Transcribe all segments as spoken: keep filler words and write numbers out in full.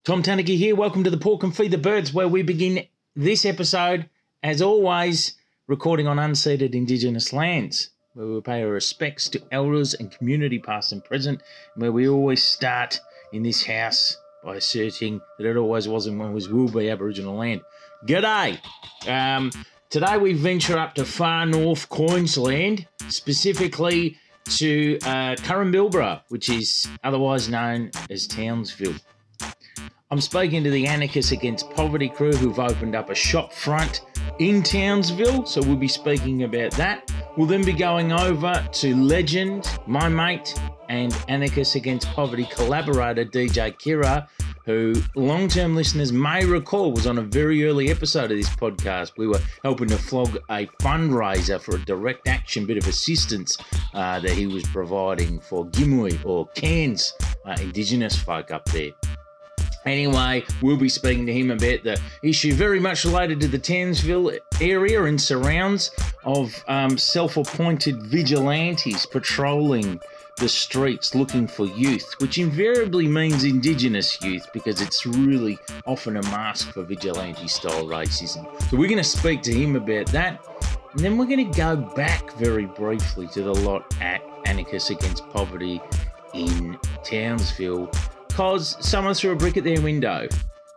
Tom Tanaki here. Welcome to the Pork and Feed the Birds, where we begin this episode, as always, recording on unceded Indigenous lands, where we pay our respects to elders and community past and present, and where we always start in this house by asserting that it always was and always will be Aboriginal land. G'day! Um, today we venture up to far north Queensland, specifically to uh, Currumbinbra, which is otherwise known as Townsville. I'm speaking to the Anarchists Against Poverty crew who've opened up a shop front in Townsville, so we'll be speaking about that. We'll then be going over to legend, my mate, and Anarchists Against Poverty collaborator D J Kira, who long-term listeners may recall was on a very early episode of this podcast. We were helping to flog a fundraiser for a direct action bit of assistance uh, that he was providing for Gimui or Cairns uh, Indigenous folk up there. Anyway, we'll be speaking to him about the issue very much related to the Townsville area and surrounds of um, self-appointed vigilantes patrolling the streets looking for youth, which invariably means Indigenous youth because it's really often a mask for vigilante-style racism. So we're going to speak to him about that, and then we're going to go back very briefly to the lot at Anarchists Against Poverty in Townsville, because someone threw a brick at their window.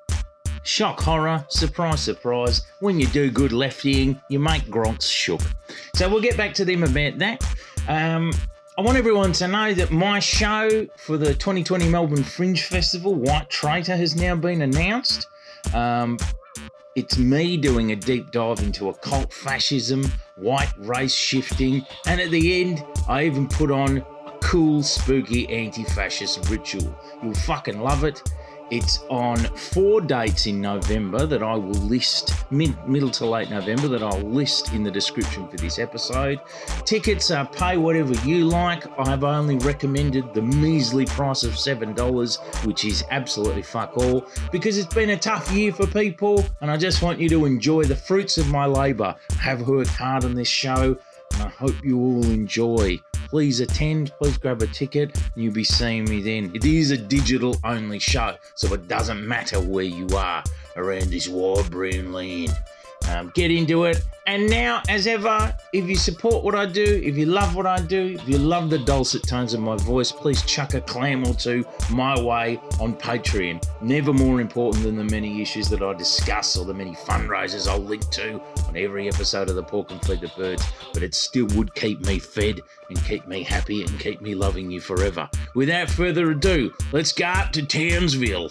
Shock, horror, surprise, surprise. When you do good leftying, you make gronks shook. So we'll get back to them about that. Um, I want everyone to know that my show for the twenty twenty Melbourne Fringe Festival, White Traitor, has now been announced. Um, it's me doing a deep dive into occult fascism, white race shifting, and at the end, I even put on cool, spooky, anti-fascist ritual. You'll fucking love it. It's on four dates in November that I will list, mid, middle to late November, that I'll list in the description for this episode. Tickets are pay whatever you like. I've only recommended the measly price of seven dollars, which is absolutely fuck all, because it's been a tough year for people, and I just want you to enjoy the fruits of my labour. I have worked hard on this show, and I hope you all enjoy. Please attend, please grab a ticket, and you'll be seeing me then. It is a digital-only show, so it doesn't matter where you are around this wide-brown land. Um, get into it. And now, as ever, if you support what I do, if you love what I do, if you love the dulcet tones of my voice, please chuck a clam or two my way on Patreon. Never more important than the many issues that I discuss or the many fundraisers I'll link to on every episode of the Pork and Feed the Birds, but it still would keep me fed and keep me happy and keep me loving you forever. Without further ado, let's go up to Townsville.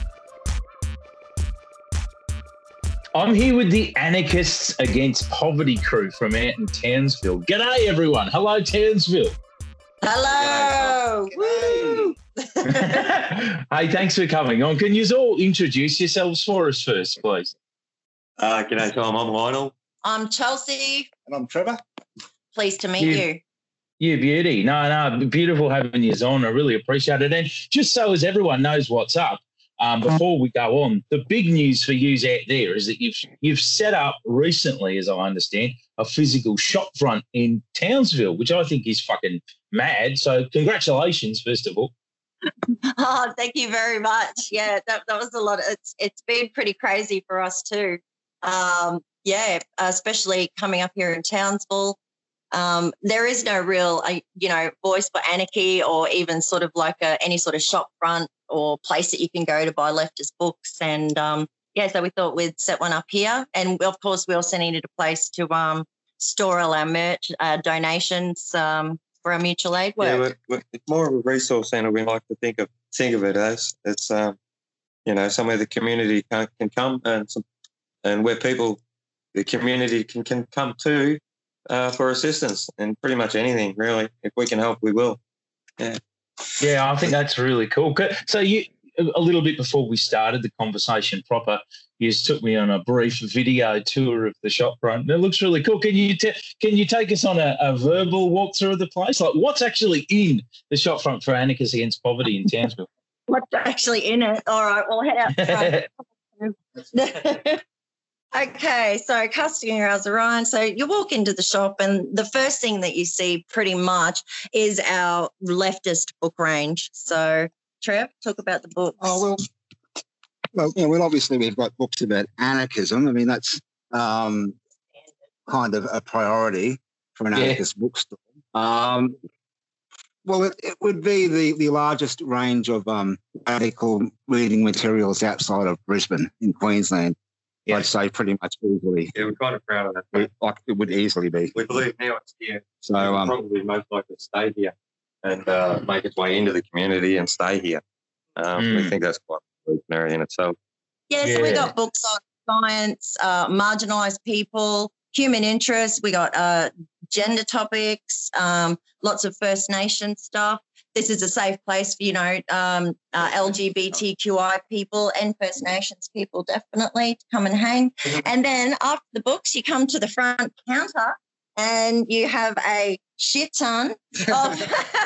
I'm here with the Anarchists Against Poverty crew from out in Townsville. G'day, everyone. Hello, Townsville. Hello. Woo. Hey, thanks for coming on. Can you all introduce yourselves for us first, please? Uh, g'day, Tom. I'm Lionel. I'm Chelsea. And I'm Trevor. Pleased to meet you. you. You beauty. No, no, beautiful having you on. I really appreciate it. And just so as everyone knows what's up, Um, before we go on, the big news for you out there is that you've you've set up recently, as I understand, a physical shop front in Townsville, which I think is fucking mad. So congratulations, first of all. Oh, thank you very much. Yeah, that, that was a lot. Of, it's it's been pretty crazy for us too. Um, yeah, especially coming up here in Townsville. Um, there is no real, uh, you know, voice for anarchy or even sort of like a, any sort of shop front or place that you can go to buy leftist books. And, um, yeah, so we thought we'd set one up here. And, of course, we also needed a place to um, store all our merch, uh, donations um, for our mutual aid work. Yeah, we're, we're, it's more of a resource centre. We like to think of think of it as. It's, um, you know, somewhere the community can, can come and some, and where people, the community can, can come to uh, for assistance and pretty much anything, really. If we can help, we will. Yeah. Yeah, I think that's really cool. So you, a little bit before we started the conversation proper, you just took me on a brief video tour of the shop front. It looks really cool. Can you t- can you take us on a, a verbal walkthrough of the place? Like, what's actually in the shop front for Anarchists Against Poverty in Townsville? What's actually in it? All right, we'll head out. Okay, so customer hours are on. So you walk into the shop and the first thing that you see pretty much is our leftist book range. So, Trev, talk about the books. Oh, well, Well, you know, well, obviously we've got books about anarchism. I mean, that's um, kind of a priority for an Yeah. anarchist bookstore. Um, well, it, it would be the, the largest range of um, radical reading materials outside of Brisbane in Queensland. Yeah. I'd say pretty much easily. Yeah, we're kind of proud of that. We, like it would easily be. We believe now it's here. So, It'll um, probably most likely stay here and uh, make its way into the community and stay here. Um, Mm. We think that's quite revolutionary in itself. Yeah, so we Yeah. got books on science, uh, marginalised people, human interests. We got uh, gender topics, um, lots of First Nation stuff. This is a safe place for, you know, um, uh, L G B T Q I people and First Nations people definitely to come and hang. And then after the books, you come to the front counter and you have a shit ton of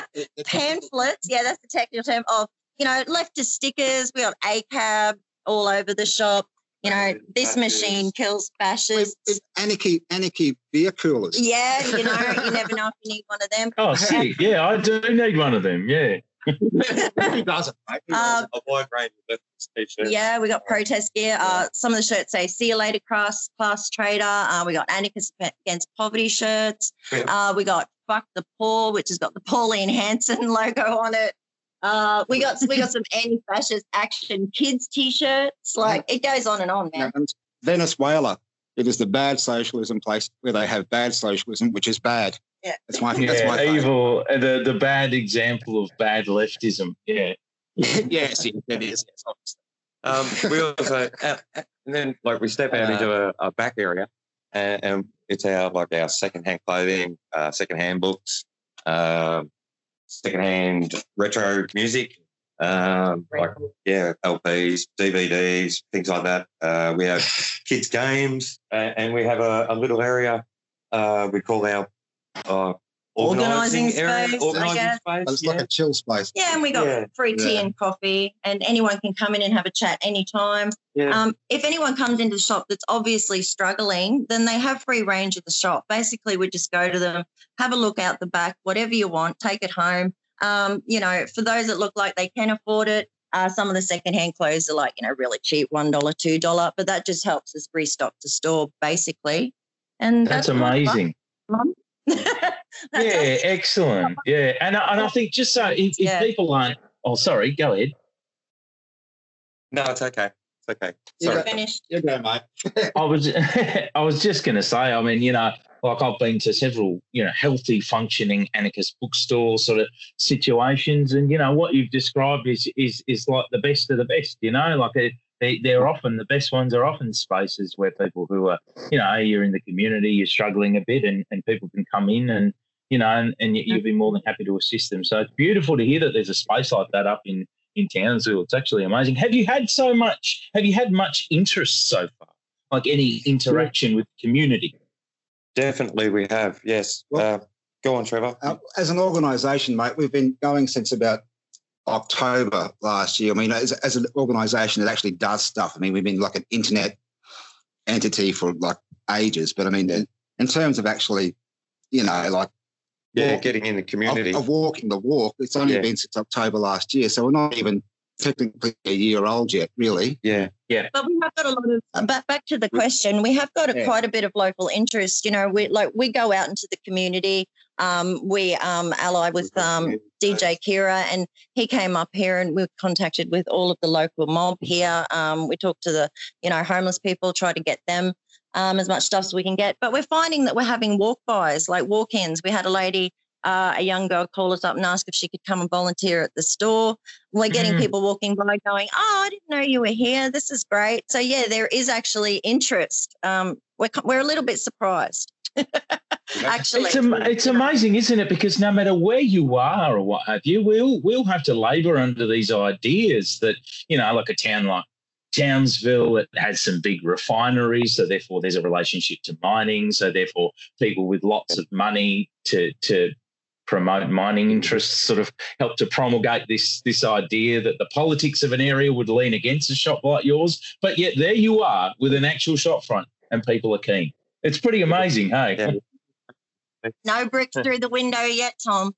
pamphlets. Yeah, that's the technical term of, you know, leftist stickers. We got A C A B all over the shop. You know, this machine kills fascists. With anarchy, anarchy beer coolers. Yeah, you know, you never know if you need one of them. Oh, sick. Yeah, I do need one of them. Yeah. Who doesn't, mate? Who Um, doesn't? A wide range of t-shirts. Yeah, we got protest gear. Uh, some of the shirts say "See you later, class class trader." Uh, we got anarchist against poverty shirts. Yeah. Uh, we got "Fuck the Poor," which has got the Pauline Hanson logo on it. Uh, we got we got some anti-fascist action kids t-shirts. Like it goes on and on, man. And Venezuela, it is the bad socialism place where they have bad socialism, which is bad. Yeah. That's my, that's Yeah, my favourite. evil, uh, the, the bad example of bad leftism. Yeah. Yes, it it is. Yes, obviously. Um, we also, uh, and then like we step out into a, a back area, and, and it's our like our secondhand clothing, uh, secondhand books, um, secondhand retro music, um, like yeah, L Ps, D V Ds, things like that. Uh, we have kids games, and, and we have a, a little area uh, we call our uh, Organising organising area, space, I organising guess. space. But it's yeah. like a chill space. Yeah, and we got Yeah. free tea Yeah. and coffee, and anyone can come in and have a chat anytime. Yeah. Um, if anyone comes into the shop that's obviously struggling, then they have free range at the shop. Basically, we just go to them, have a look out the back, whatever you want, take it home. Um, you know, for those that look like they can afford it, uh, some of the secondhand clothes are like, you know, really cheap, one dollar, two dollars, but that just helps us restock the store, basically. And That's that's, a lot of amazing. fun. That Yeah, does- excellent. Yeah. And, I- and I think just so if, if Yeah. people aren't, oh, sorry, go ahead. No, it's okay. It's okay. Yeah. Sorry. finished. You go, mate. I was I was just going to say, I mean, you know, like I've been to several, you know, healthy, functioning anarchist bookstore sort of situations, and you know what you've described is is is like the best of the best. You know, like it, they they're often the best ones are often spaces where people who are, you know, you're in the community, you're struggling a bit, and and people can come in and you know, and, and you'd be more than happy to assist them. So it's beautiful to hear that there's a space like that up in in Townsville. It's actually amazing. Have you had so much? Have you had much interest so far? Like any interaction with the community? Definitely, we have. Yes. Well- uh, go on, Trevor. Uh, as an organisation, mate, we've been going since about October last year. I mean, as, as an organisation that actually does stuff. I mean, we've been like an internet entity for like ages. But I mean, in, in terms of actually, you know, like yeah, walk- getting in the community. of, of walking the walk, it's only Yeah. been since October last year. So we're not even technically a year old yet, really. yeah. But we have got a lot of uh, back back to the question. We have got a, Yeah. quite a bit of local interest. You know, we like we go out into the community. Um, we um, ally with um, D J Kira, and he came up here, and we were contacted with all of the local mob here. Um, we talked to the you know homeless people, try to get them um, as much stuff as we can get. But we're finding that we're having walk-bys, like walk-ins. We had a lady. Uh, a young girl called us up and asked if she could come and volunteer at the store. We're getting Mm. people walking by going, oh, I didn't know you were here. This is great. So, yeah, there is actually interest. Um, we're, we're a little bit surprised, actually. It's, am- it's amazing, isn't it? Because no matter where you are or what have you, we'll we'll have to labour under these ideas that, you know, like a town like Townsville, it has some big refineries, so therefore there's a relationship to mining, so therefore people with lots of money to to promote mining interests sort of help to promulgate this this idea that the politics of an area would lean against a shop like yours, but yet there you are with an actual shop front and people are keen. It's pretty amazing, hey? Yeah. No bricks through the window yet, Tom.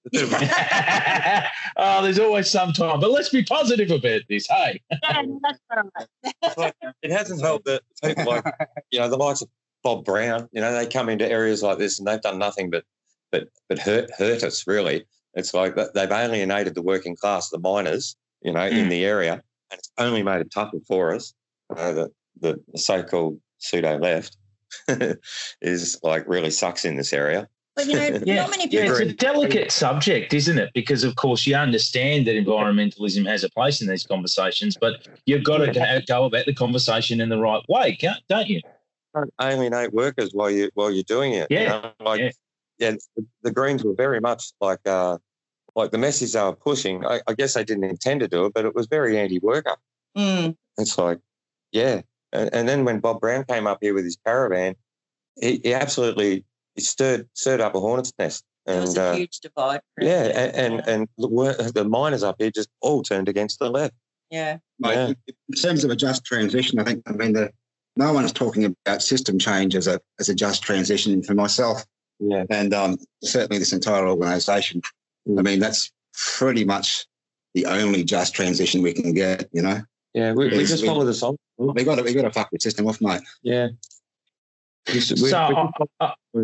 Oh, there's always some time, but let's be positive about this, hey? Yeah, that's all right. Like, it hasn't helped that people like, you know, the likes of Bob Brown, you know, they come into areas like this and they've done nothing but but but hurt hurt us, really. It's like they've alienated the working class, the miners, you know, mm. in the area, and it's only made it tougher for us. Uh, the, the so-called pseudo-left is like really sucks in this area. But, you know, yeah, not many people... yeah, it's a delicate subject, isn't it? Because, of course, you understand that environmentalism has a place in these conversations, but you've got to go, go about the conversation in the right way, can't, don't you? Don't alienate workers while, you, while you're doing it. Yeah, you know? Like, yeah. yeah, the, the Greens were very much like uh, like the message they were pushing. I, I guess they didn't intend to do it, but it was very anti-worker. Mm. It's like, yeah. And, and then when Bob Brown came up here with his caravan, he, he absolutely he stirred stirred up a hornet's nest. And, there was a uh, huge divide. Yeah, and, and and the, the miners up here just all turned against the left. Yeah. Mate, yeah. In terms of a just transition, I think, I mean, the, no one's talking about system change as a as a just transition for myself. Yeah. And um, certainly this entire organisation. I mean, that's pretty much the only just transition we can get, you know? Yeah, we, we just we, follow the song. We got to we got to fuck the system off, mate. Yeah. We, we, so, we, uh, uh,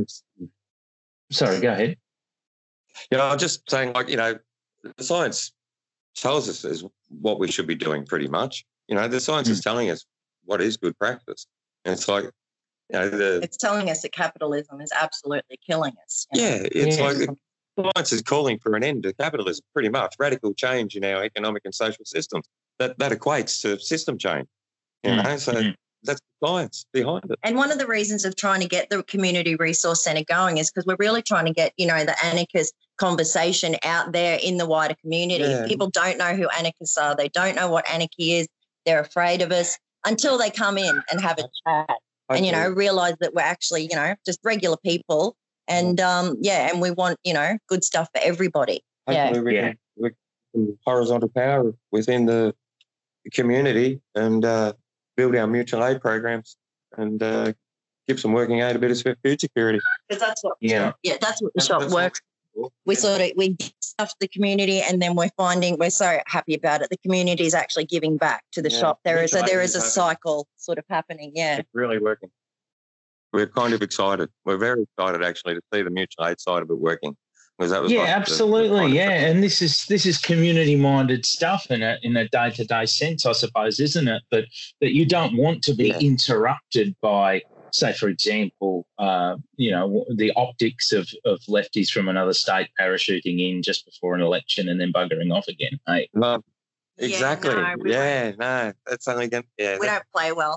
sorry, go ahead. You know, I'm just saying, like, you know, the science tells us is what we should be doing pretty much. You know, the science mm. is telling us what is good practice. And it's like, you know, the... It's telling us that capitalism is absolutely killing us. You know? Yeah, it's yeah. like science is calling for an end to capitalism, pretty much. Radical change in our economic and social systems. That that equates to system change. You mm. know, so mm. that's the science behind it. And one of the reasons of trying to get the Community Resource Centre going is because we're really trying to get, you know, the anarchist conversation out there in the wider community. Yeah. People don't know who anarchists are. They don't know what anarchy is. They're afraid of us until they come in and have a chat okay. and, you know, realise that we're actually, you know, just regular people. And, um, yeah, and we want, you know, good stuff for everybody. Hopefully yeah. we can, we can horizontal power within the community and uh, build our mutual aid programs and uh, give some working aid a bit of food security. Because that's what, yeah, yeah, that's what the that's, shop that's works. What, we yeah. sort of we give stuff to the community, and then we're finding we're so happy about it. The community is actually giving back to the yeah. shop. There is so there is a happening. cycle sort of happening. Yeah, it's really working. We're kind of excited. We're very excited actually to see the mutual aid side of it working. Because that was yeah, like absolutely, the, the yeah, and this is this is community-minded stuff in a in a day-to-day sense, I suppose, isn't it? But that you don't want to be yeah. interrupted by, say, for example, uh, you know, the optics of of lefties from another state parachuting in just before an election and then buggering off again. Hey, no, exactly, yeah, no, yeah, no, that's only going. Yeah, we don't play well.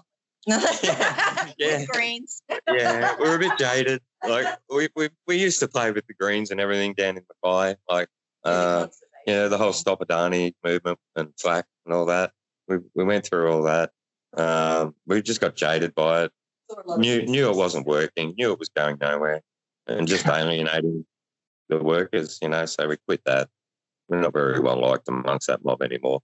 yeah, yeah. Greens. Yeah, we're a bit jaded. Like we, we we used to play with the Greens and everything down in Mackay, like uh, you know, the whole Stop Adani movement and FLAC and all that. We we went through all that. Um, we just got jaded by it. Knew knew it wasn't working. Knew it was going nowhere, and just alienating the workers. You know, so we quit that. We're not very well liked amongst that mob anymore.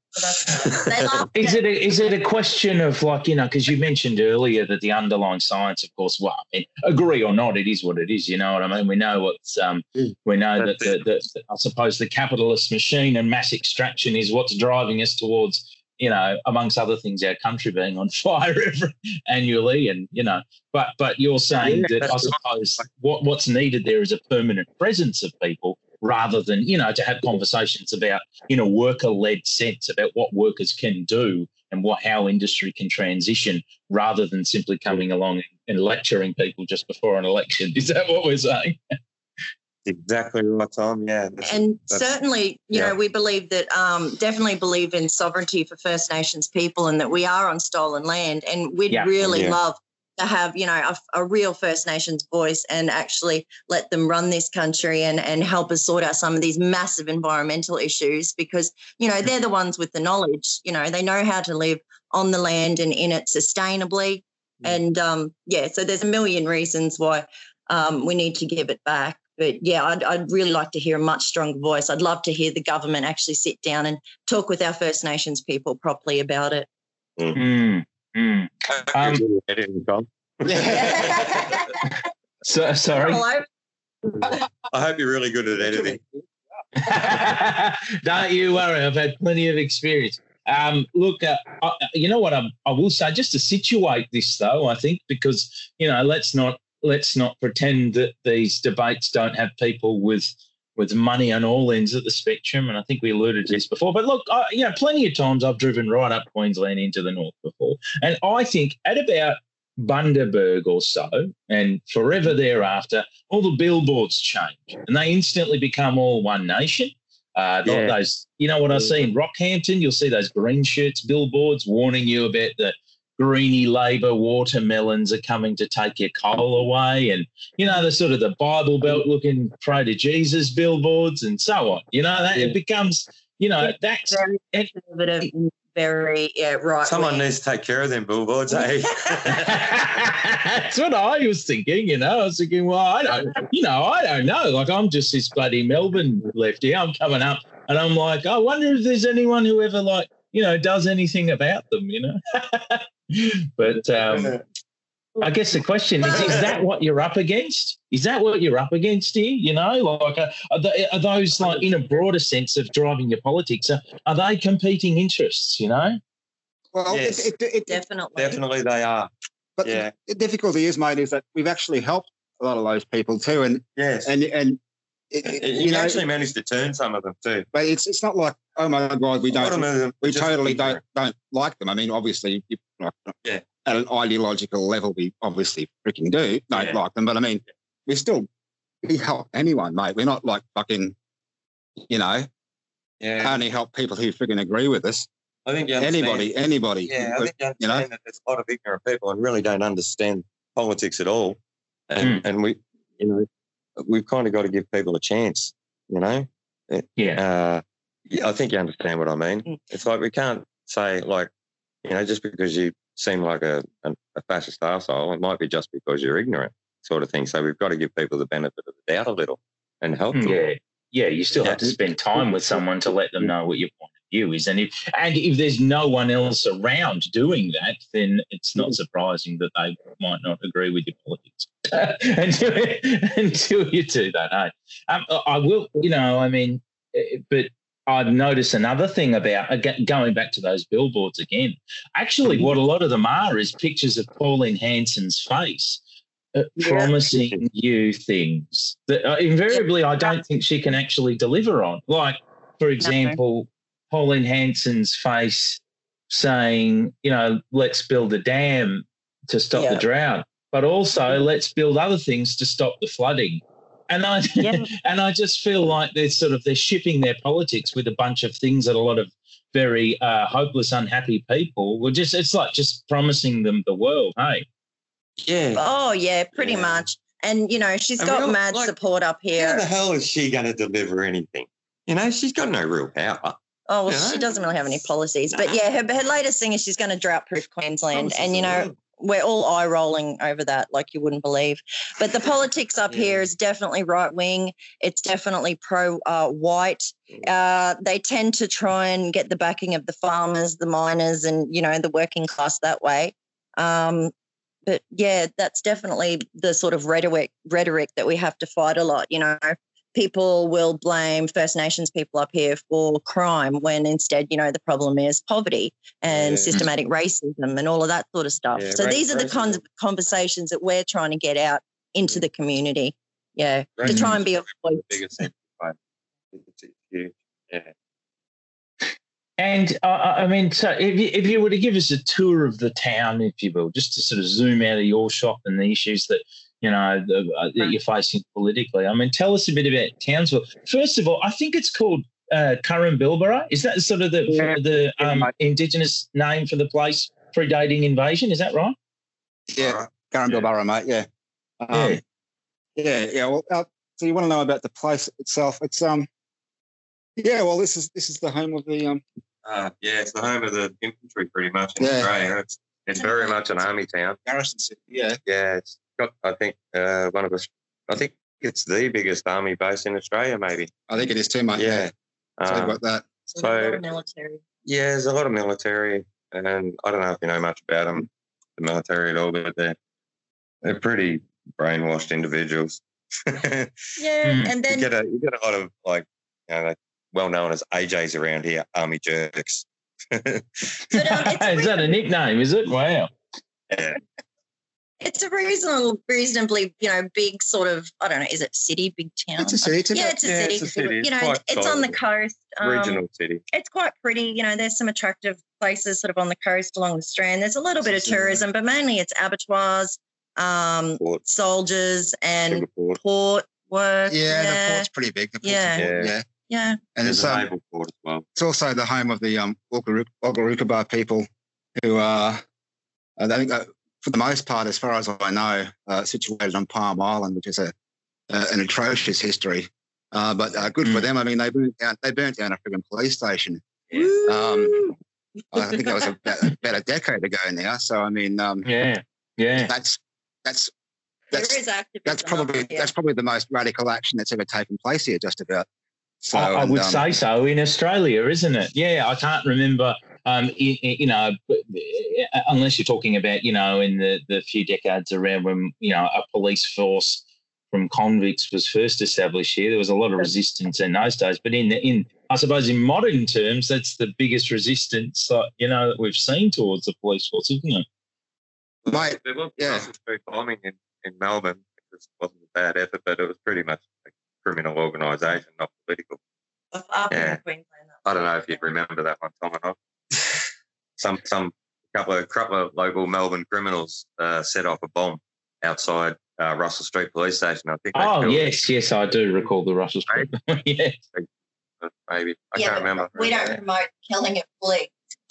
Is it a, is it a question of, like, you know, because you mentioned earlier that the underlying science, of course, well, I mean, agree or not, it is what it is. You know what I mean? We know what's um, we know that the, the, I suppose the capitalist machine and mass extraction is what's driving us towards, you know, amongst other things, our country being on fire every, annually, and you know, but but you're saying yeah, that I suppose right. what what's needed there is a permanent presence of people, rather than, you know, to have conversations about, in a worker-led sense, about what workers can do and what how industry can transition, rather than simply coming along and lecturing people just before an election. Is that what we're saying? Exactly right, Tom. Yeah. That's, and that's, certainly, you yeah. know, we believe that, um, definitely believe in sovereignty for First Nations people, and that we are on stolen land, and we'd yeah. really yeah. love to have, you know, a, a real First Nations voice and actually let them run this country and, and help us sort out some of these massive environmental issues, because, you know, they're the ones with the knowledge. You know, they know how to live on the land and in it sustainably. Mm. And, um, yeah, so there's a million reasons why um, we need to give it back. But, yeah, I'd, I'd really like to hear a much stronger voice. I'd love to hear the government actually sit down and talk with our First Nations people properly about it. Mm. Mm. Um, so, sorry. I hope you're really good at editing. Don't you worry. I've had plenty of experience. Um, look, uh, I, you know what I, I will say, just to situate this though, I think, because, you know, let's not let's not pretend that these debates don't have people with with money on all ends of the spectrum, and I think we alluded to this before. But look, I, you know, plenty of times I've driven right up Queensland into the north before, and I think at about Bundaberg or so, and forever thereafter, all the billboards change, and they instantly become all One Nation. Uh, Yeah. Those, you know what I see in Rockhampton? You'll see those green shirts billboards warning you about the greeny Labor watermelons are coming to take your coal away, and you know the sort of the Bible Belt looking pray to Jesus billboards and so on. You know that Yeah. it becomes, you know, that's Very and, conservative, very yeah, right. Someone wing. needs to take care of them billboards, eh? that's what I was thinking. You know, I was thinking, well, I don't, you know, I don't know. Like I'm just this bloody Melbourne lefty. I'm coming up, and I'm like, I wonder if there's anyone who ever like, you know, does anything about them. You know. But um, I guess the question is, is that what you're up against? Is that what you're up against here? You know, like are, are, they, are those like in a broader sense of driving your politics, are, are they competing interests, you know? Well, Yes. it, it, it, Definitely. Definitely they are. but Yeah. the difficulty is, mate, is that we've actually helped a lot of those people too, and Yes. and and it, it- you you know, actually managed to turn some of them too. but it's it's not like, oh my God, we A lot of don't them we just totally ignorant. don't don't like them. I mean, obviously, you, like, Yeah. at an ideological level, we obviously freaking do don't Yeah. like them. But I mean, we still we help anyone, mate. We're not like fucking, you know, Yeah. only help people who freaking agree with us. I think you understand. Anybody, anybody. Yeah, I think you understand you know? that there's a lot of ignorant people and really don't understand politics at all. And and we, you know, we've kind of got to give people a chance, you know? Yeah. Uh, yeah, I think you understand what I mean. Mm. It's like we can't say, like, you know, just because you seem like a, a, a fascist arsehole, it might be just because you're ignorant, sort of thing. So we've got to give people the benefit of the doubt a little and help them. Yeah. Yeah, you still have to Yeah. spend time with someone to let them know what your point of view is. And if and if there's no one else around doing that, then it's not surprising that they might not agree with your politics until, until you do that. Eh? Um, I will, you know, I mean, eh, but I've noticed another thing about aga- going back to those billboards again. Actually, what a lot of them are is pictures of Pauline Hanson's face. Uh, Yeah. promising you things that uh, invariably I don't think she can actually deliver on. Like, for example, Pauline Hanson's face saying, you know, let's build a dam to stop Yeah. the drought, but also let's build other things to stop the flooding. And I Yeah. and I just feel like they're sort of they're shipping their politics with a bunch of things that a lot of very uh, hopeless, unhappy people will just. It's like just promising them the world. Hey. Yeah. Oh yeah, pretty Yeah. much. And you know, she's I got mean, mad like, support up How here. the hell is she going to deliver anything? You know, she's got no real power. Oh, well, you know? she doesn't really have any policies. But Nah. yeah, her, her latest thing is she's going to drought-proof Queensland. Promises And, you the know, world. we're all eye-rolling over that like you wouldn't believe. But the politics up Yeah. here is definitely right-wing. It's definitely pro-white. Uh, they tend to try and get the backing of the farmers, the miners, and, you know, the working class that way. Um, but, yeah, that's definitely the sort of rhetoric, rhetoric that we have to fight a lot, you know. People will blame First Nations people up here for crime when instead, you know, the problem is poverty and Yeah. systematic racism and all of that sort of stuff. Yeah, so ra- these are the kinds of conversations that we're trying to get out into Yeah. the community. Yeah, to Racism try and be a is voice. the biggest thing. Right. It's it's huge. Yeah. And uh, I mean, so if you, if you were to give us a tour of the town, if you will, just to sort of zoom out of your shop and the issues that you know the, uh, that you're facing politically, I mean, tell us a bit about Townsville. First of all, I think it's called uh, Currumbulbara. Is that sort of the Yeah. the um, Yeah, mate. Indigenous name for the place predating invasion? Is that right? Yeah, All right. Currumbulbara, mate. Yeah. Um, Yeah. Yeah, yeah. Well, uh, so you want to know about the place itself? It's um, yeah. Well, this is this is the home of the um. Uh, yeah, it's the home of the infantry pretty much in Yeah. Australia. It's it's very much an army town. Garrison City. Yeah. Yeah, it's got I think uh, one of us. I think it's the biggest army base in Australia, maybe. I think it is too, mate. Yeah. So Um, about that. So a lot So- of military. yeah, there's a lot of military, and I don't know if you know much about them, the military at all, but they're they're pretty brainwashed individuals. Yeah, Mm. and then you get a you get a lot of like you know like well known as A Js around here, army jerks. but, um, it's Is that a nickname, is it? Wow. Yeah. it's a reasonable, reasonably, you know, big sort of, I don't know, is it a city, big town? It's a city. It's yeah, about- it's a yeah, city. it's a city. You It's know, quite it's on the sizable. coast. Um, Regional city. It's quite pretty. You know, there's some attractive places sort of on the coast along the Strand. There's a little bit of Yeah. tourism, but mainly it's abattoirs, um, Port, soldiers, and sugar port. port work. Yeah, yeah, the port's pretty big. The port's Yeah. important, Yeah. yeah. yeah. And There's it's, a um, naval port as well. it's also the home of the um, Walgaruka people who are, I think, uh, for the most part, as far as I know, uh, situated on Palm Island, which is a uh, an atrocious history. Uh, but uh, good for Mm. them. I mean, they burnt down, they burnt down a frigging police station. Yeah. Um, I think that was about, about a decade ago now. So I mean, um, Yeah. Yeah. that's that's There that's is activism. that's probably up here. that's probably the most radical action that's ever taken place here, just about. So I, I and, would um, say so in Australia, isn't it? Yeah, I can't remember. Um, you, you know, unless you're talking about, you know, in the, the few decades around when, you know, a police force from convicts was first established here, there was a lot of resistance in those days. But in in I suppose in modern terms, that's the biggest resistance, uh, you know, that we've seen towards the police force, isn't it? Mate, There was yeah. Russell Street bombing in, in Melbourne. It just wasn't a bad effort, but it was pretty much a criminal organisation, not political. Up here in Yeah. Queensland. I don't know if you'd remember that one, Tom or not. Some some couple of couple of local Melbourne criminals uh, set off a bomb outside uh, Russell Street Police Station. I think. they Oh, killed yes, yes, I do recall the Russell Street. yeah. it, maybe I Yeah, can't but remember. We don't promote killing at police.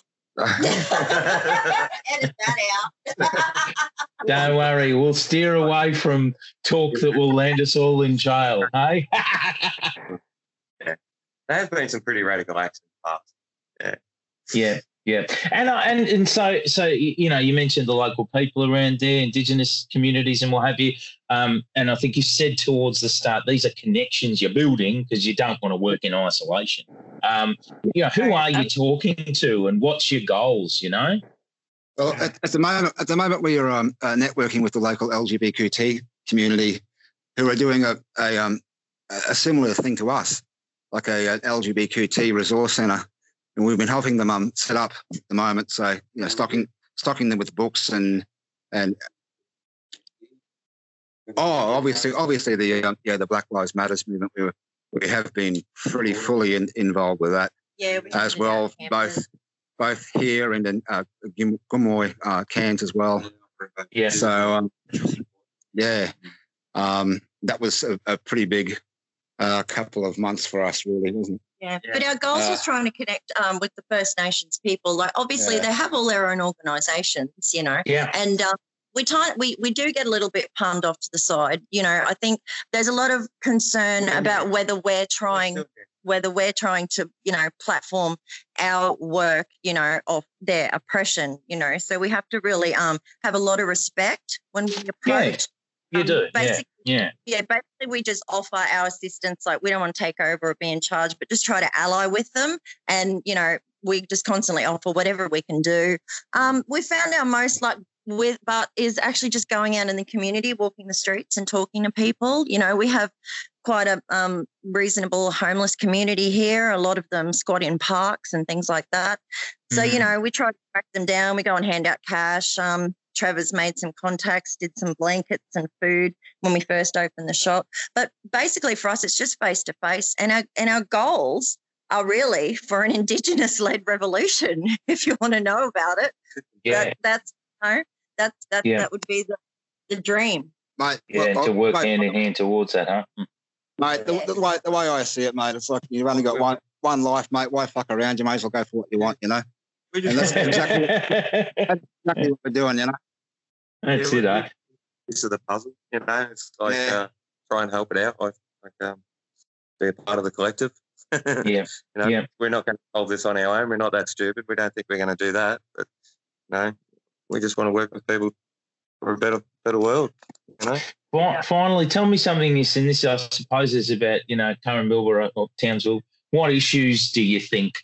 Edit that out. Don't worry, we'll steer away from talk that will land us all in jail, hey? There has been some pretty radical acts in the past. Yeah, yeah, and uh, and and so so you know, you mentioned the local people around there, Indigenous communities, and what have you. Um, and I think you said towards the start, these are connections you're building because you don't want to work in isolation. Um, you know, who are you talking to, and what's your goals? You know. Well, at, at the moment, at the moment, we are um, uh, networking with the local L G B T Q community, who are doing a a, um, a similar thing to us, like a, an L G B T Q resource centre, and we've been helping them um, set up at the moment. So you know, stocking stocking them with books and and oh, obviously, obviously the um, yeah the Black Lives Matters movement. We were, we have been pretty fully in, involved with that Yeah, we as well, both. both here and in uh, Gim- Gumoy, uh, Cairns as well. Yeah. So, um, yeah, um, that was a, a pretty big uh, couple of months for us, really, wasn't it? Yeah, but our goals Uh, was trying to connect um, with the First Nations people. Like, obviously, Yeah. they have all their own organisations, you know, Yeah. and um, we, t- we we do get a little bit palmed off to the side. You know, I think there's a lot of concern about whether we're trying whether we're trying to, you know, platform our work, you know, of their oppression, you know. So we have to really um have a lot of respect when we approach. You Um, do. Yeah. basically- Yeah. Yeah, basically we just offer our assistance. Like, we don't want to take over or be in charge, but just try to ally with them. And, you know, we just constantly offer whatever we can do. Um, we found our most like with, but is actually just going out in the community, walking the streets and talking to people. You know, we have quite a um, reasonable homeless community here. A lot of them squat in parks and things like that. So, you Mhm. know, we try to track them down. We go and hand out cash. Um, Trevor's made some contacts, did some blankets and food when we first opened the shop. But basically for us, it's just face to face. And our, and our goals are really for an Indigenous-led revolution, if you want to know about it. Yeah. That, that's, you know, that's, that, Yeah. that would be the, the dream. Mate, Yeah. well, To work mate, hand in hand towards that, huh? Mm. mate the, the, way, the way I see it, mate, it's like you've only got one one life, mate. Why fuck around? You may as well go for what you want, you know? We And that's just exactly, that's exactly what we're doing, you know? That's Yeah, it, we- eh? piece of the puzzle, you know. It's like Yeah. uh, try and help it out, like, like um, be a part of the collective. Yeah. You know, Yeah. we're not going to solve this on our own. We're not that stupid. We don't think we're going to do that. But no, we just want to work with people for a better, better world. You know. Fi- Finally, tell me something. This and this, I suppose, is about you know Currumbilla or Townsville. What issues do you think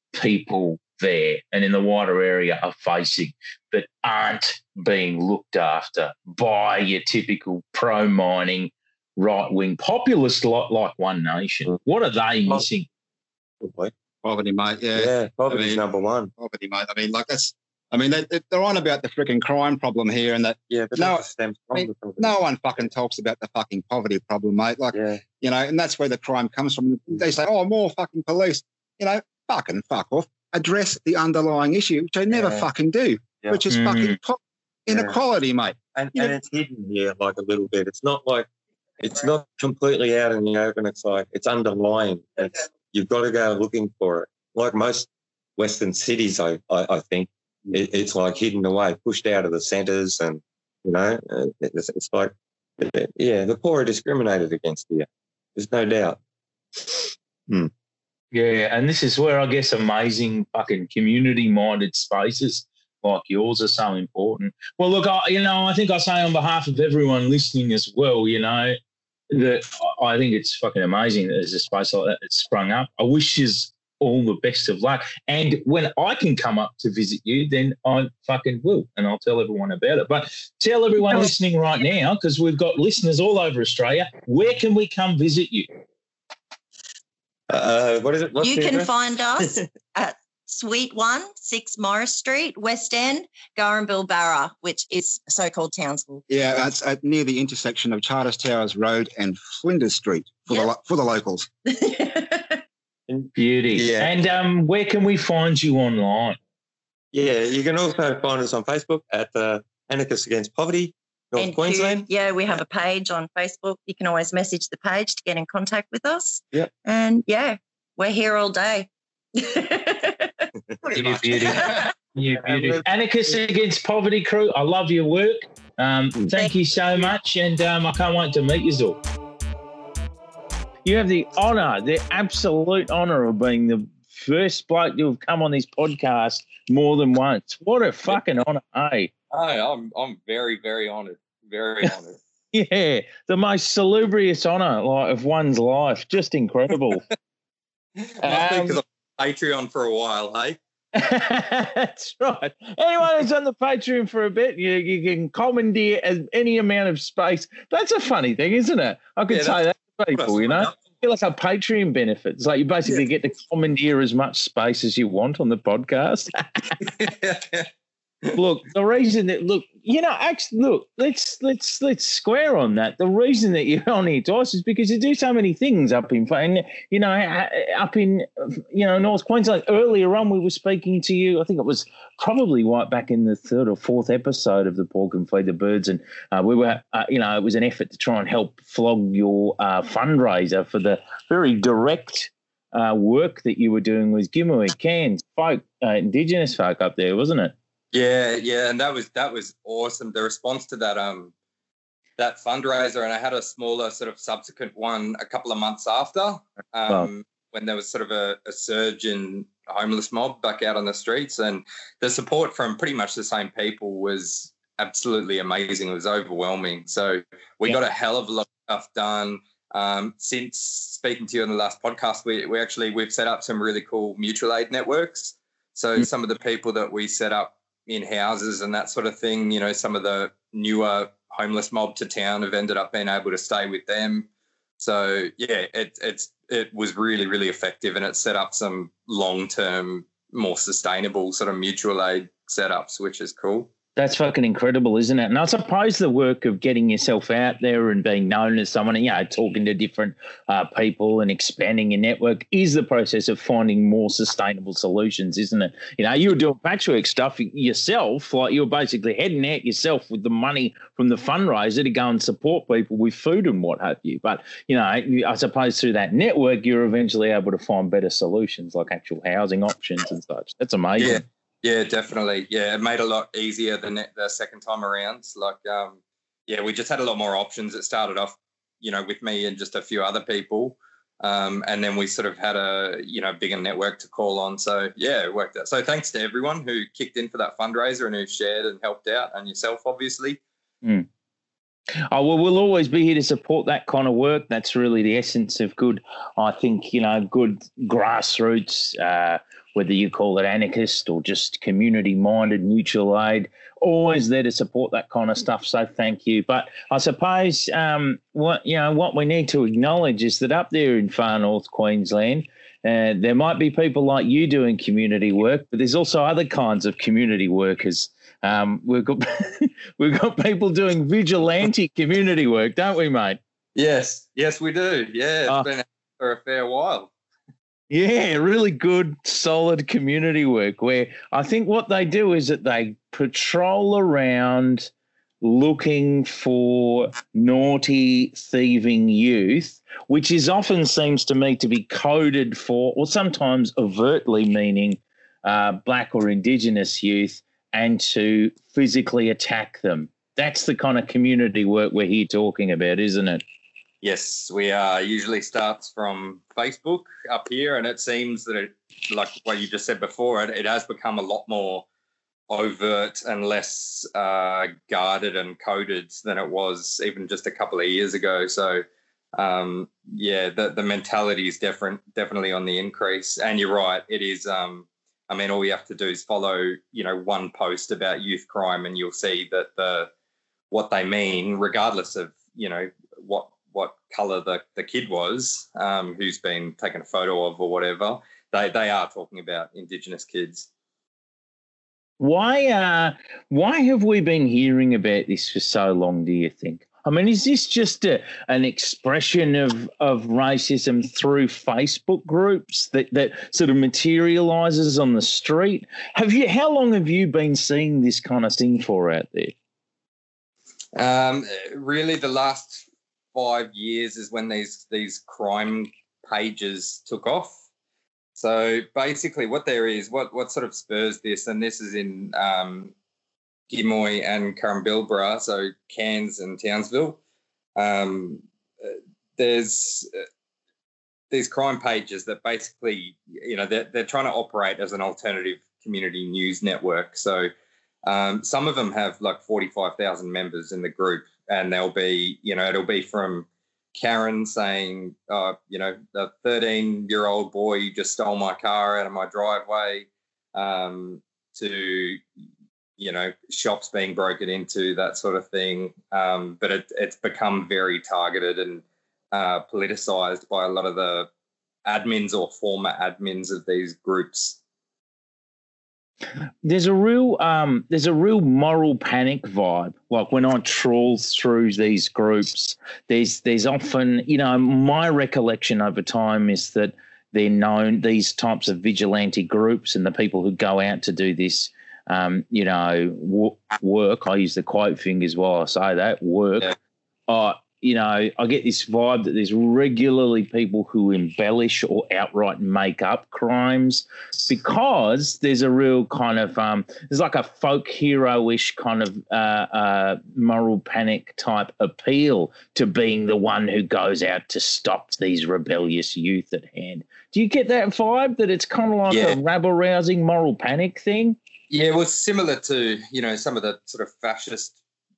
people there and in the wider area are facing that aren't being looked after by your typical pro mining right-wing populist like, like One Nation? What are they missing? Poverty, mate. Yeah, Yeah, poverty's I mean, number one. Poverty, mate. I mean, like that's. I mean, they, they're on about the freaking crime problem here, and that Yeah, but no, that stems from I mean, the poverty. no one fucking talks about the fucking poverty problem, mate. Like, Yeah. you know, and that's where the crime comes from. They say, oh, more fucking police. You know, fucking fuck off. Address the underlying issue, which they never Yeah. fucking do, Yeah. which is Mm. fucking po- inequality, mate. And, Yeah. and it's hidden here like a little bit. It's not like, it's not completely out in the open. It's like, it's underlying. It's, you've got to go looking for it. Like most Western cities, I, I, I think, it, it's like hidden away, pushed out of the centres, and, you know, uh, it's, it's like, yeah, the poor are discriminated against here. There's no doubt. Hmm. Yeah, and this is where I guess amazing fucking community-minded spaces like yours are so important. Well, look, I, you know, I think I say on behalf of everyone listening as well, you know, that I think it's fucking amazing that there's a space like that that's sprung up. I wish you all the best of luck. And when I can come up to visit you, then I fucking will, and I'll tell everyone about it. But tell everyone listening right now, because we've got listeners all over Australia, where can we come visit you? Uh, what is it? What's You the can address? find us at Suite One, Six Morris Street, West End, Garranville Barra, which is so-called Townsville. Yeah, that's at near the intersection of Charters Towers Road and Flinders Street for Yep. the lo- for the locals. Beauty. Yeah. And um, where can we find you online? Yeah, you can also find us on Facebook at uh, Anarchists Against Poverty, North And Queensland. Q, yeah, we have a page on Facebook. You can always message the page to get in contact with us. Yep. And yeah, we're here all day. Pretty You much. beauty. You And beauty. we're- Anarchists Against Poverty crew, I love your work. Um, thank you so much, and um, I can't wait to meet you all. You have the honour, the absolute honour of being the first bloke to have come on this podcast more than once. What a fucking honour, hey? Hi, I'm I'm very very honoured, very honoured. Yeah, the most salubrious honour like of one's life. Just incredible. Must Um, be because I'm on Patreon for a while, hey. That's right. Anyone who's on the Patreon for a bit, you, you can commandeer as any amount of space. That's a funny thing, isn't it? I could Yeah, say that to What I people, you know. signed up I feel like a Patreon benefit. It's like you basically get to commandeer as much space as you want on the podcast. for. Look, the reason that look, you know, actually, look, let's let's let's square on that. The reason that you're on here twice is because you do so many things up in, and you know, up in, you know, North Queensland. Earlier on, we were speaking to you. I think it was probably right back in the third or fourth episode of the Pork and Feed the Birds, and uh, we were, uh, you know, it was an effort to try and help flog your uh, fundraiser for the very direct uh, work that you were doing with Gimui, Cairns folk, uh, Indigenous folk up there, wasn't it? Yeah, yeah, and that was that was awesome. The response to that um that fundraiser, and I had a smaller sort of subsequent one a couple of months after, um, Wow. when there was sort of a, a surge in homeless mob back out on the streets, and the support from pretty much the same people was absolutely amazing. It was overwhelming. So we Yeah. got a hell of a lot of stuff done. Um, since speaking to you on the last podcast, we we actually we've set up some really cool mutual aid networks. So Mm. some of the people that we set up in houses and that sort of thing, you know, some of the newer homeless mob to town have ended up being able to stay with them. So yeah, it it's it was really, really effective, and it set up some long-term, more sustainable sort of mutual aid setups, which is cool. That's fucking incredible, isn't it? And I suppose the work of getting yourself out there and being known as someone, you know, talking to different uh, people and expanding your network is the process of finding more sustainable solutions, isn't it? You know, you were doing patchwork stuff yourself, like you were basically heading out yourself with the money from the fundraiser to go and support people with food and what have you. But, you know, I suppose through that network, you're eventually able to find better solutions like actual housing options and such. That's amazing. Yeah. Yeah, definitely. Yeah, it made it a lot easier the ne- the second time around. Like, um, yeah, we just had a lot more options. It started off, you know, with me and just a few other people, um, and then we sort of had a, you know, bigger network to call on. So yeah, it worked out. So thanks to everyone who kicked in for that fundraiser and who shared and helped out, and yourself, obviously. Mm. Oh, well, we'll always be here to support that kind of work. That's really the essence of good, I think, you know, good grassroots, uh, whether you call it anarchist or just community-minded mutual aid always there to support that kind of stuff. So thank you. But I suppose um, what you know what we need to acknowledge is that up there in far north Queensland, uh, there might be people like you doing community work, but there's also other kinds of community workers. Um, we've got we've got people doing vigilante community work, don't we, mate? Yes, yes, we do. Yeah, it's Oh. been for a fair while. Yeah, really good, solid community work where I think what they do is that they patrol around looking for naughty, thieving youth, which is often seems to me to be coded for, or sometimes overtly meaning uh, black or Indigenous youth, and to physically attack them. That's the kind of community work we're here talking about, isn't it? Yes, we are. Usually starts from Facebook up here, and it seems that it, like what you just said before, it, it has become a lot more overt and less uh, guarded and coded than it was even just a couple of years ago. So, um, yeah, the the mentality is different, definitely on the increase. And you're right, it is. Um, I mean, all you have to do is follow, you know, one post about youth crime, and you'll see that the what they mean, regardless of, you know, what. what colour the, the kid was, um, who's been taken a photo of or whatever, they they are talking about Indigenous kids. Why uh, why have we been hearing about this for so long, do you think? I mean, is this just a, an expression of, of racism through Facebook groups that, that sort of materialises on the street? Have you? How long have you been seeing this kind of thing for out there? Um, really, the last five years is when these these crime pages took off. So basically what there is, what what sort of spurs this, and this is in um, Gimoy and Currumbulbra, so Cairns and Townsville, um, there's uh, these crime pages that basically, you know, they're, they're trying to operate as an alternative community news network. So um, some of them have like forty-five thousand members in the group, and they'll be, you know, it'll be from Karen saying, uh, you know, the thirteen-year-old boy just stole my car out of my driveway, um, to, you know, shops being broken into, that sort of thing. Um, but it, it's become very targeted and uh, politicised by a lot of the admins or former admins of these groups. There's a real um, there's a real moral panic vibe. Like when I trawl through these groups, there's there's often, you know, my recollection over time is that they're known, these types of vigilante groups and the people who go out to do this, um, you know, w- work. I use the quote fingers while I say that, work. Yeah. Uh, you know, I get this vibe that there's regularly people who embellish or outright make up crimes because there's a real kind of um, there's like a folk hero-ish kind of uh, uh, moral panic type appeal to being the one who goes out to stop these rebellious youth at hand. Do you get that vibe that it's kind of like Yeah. a rabble-rousing moral panic thing? Yeah, it was similar to, you know, some of the sort of fascist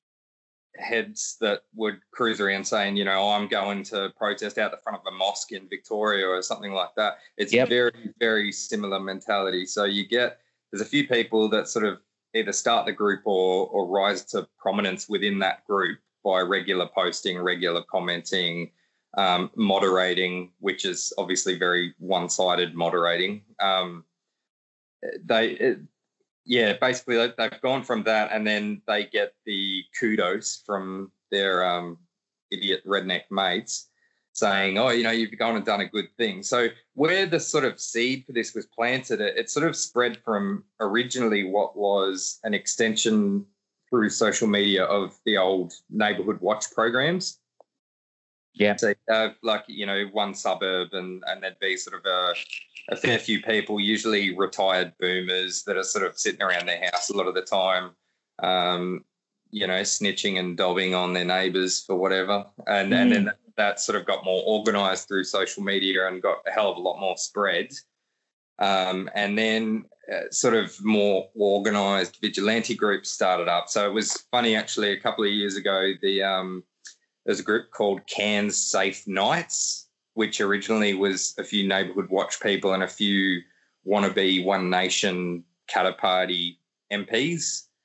heads that would cruise around saying, you know, oh, I'm going to protest out the front of a mosque in Victoria or something like that. It's Yep. very, very similar mentality. So you get, there's a few people that sort of either start the group or or rise to prominence within that group by regular posting, regular commenting, um, moderating, which is obviously very one-sided moderating. Um, they... It, Yeah, basically they- they've gone from that, and then they get the kudos from their um, idiot redneck mates saying, oh, you know, you've gone and done a good thing. So where the sort of seed for this was planted, it, it sort of spread from originally what was an extension through social media of the old neighbourhood watch programs. Yeah. So uh, like, you know, one suburb and, and there'd be sort of a, a fair few people, usually retired boomers that are sort of sitting around their house a lot of the time, um, you know, snitching and dobbing on their neighbours for whatever. And, Mm. and then that, that sort of got more organised through social media and got a hell of a lot more spread. Um, and then uh, sort of more organised vigilante groups started up. So it was funny, actually, a couple of years ago, the um, there's a group called Cairns Safe Nights, which originally was a few neighbourhood watch people and a few wannabe One Nation Katter Party M Ps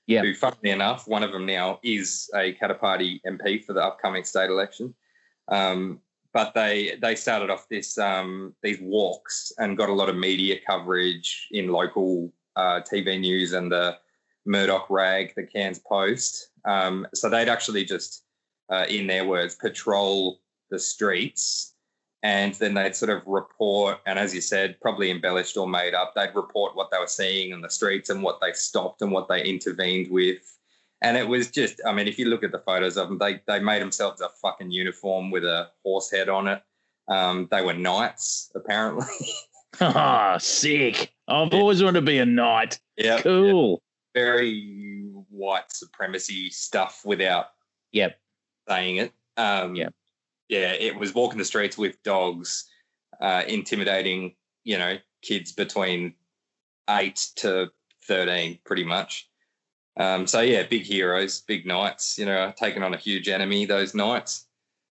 Yeah. Who, funnily enough, one of them now is a Katter Party M P for the upcoming state election. Um, but they they started off this um, these walks and got a lot of media coverage in local uh, T V news and the Murdoch Rag, the Cairns Post. Um, so they'd actually just, uh, in their words, patrol the streets, and then they'd sort of report, and as you said, probably embellished or made up, they'd report what they were seeing in the streets and what they stopped and what they intervened with. And it was just, I mean, if you look at the photos of them, they they made themselves a fucking uniform with a horse head on it. Um, they were knights, apparently. Oh, sick. I've always wanted to be a knight. Yeah. Cool. Yeah. Very white supremacy stuff without Yep. saying it. Um, Yep. Yeah, it was walking the streets with dogs, uh, intimidating, you know, kids between eight to thirteen, pretty much. Um, so, yeah, big heroes, big knights, you know, taking on a huge enemy, those knights.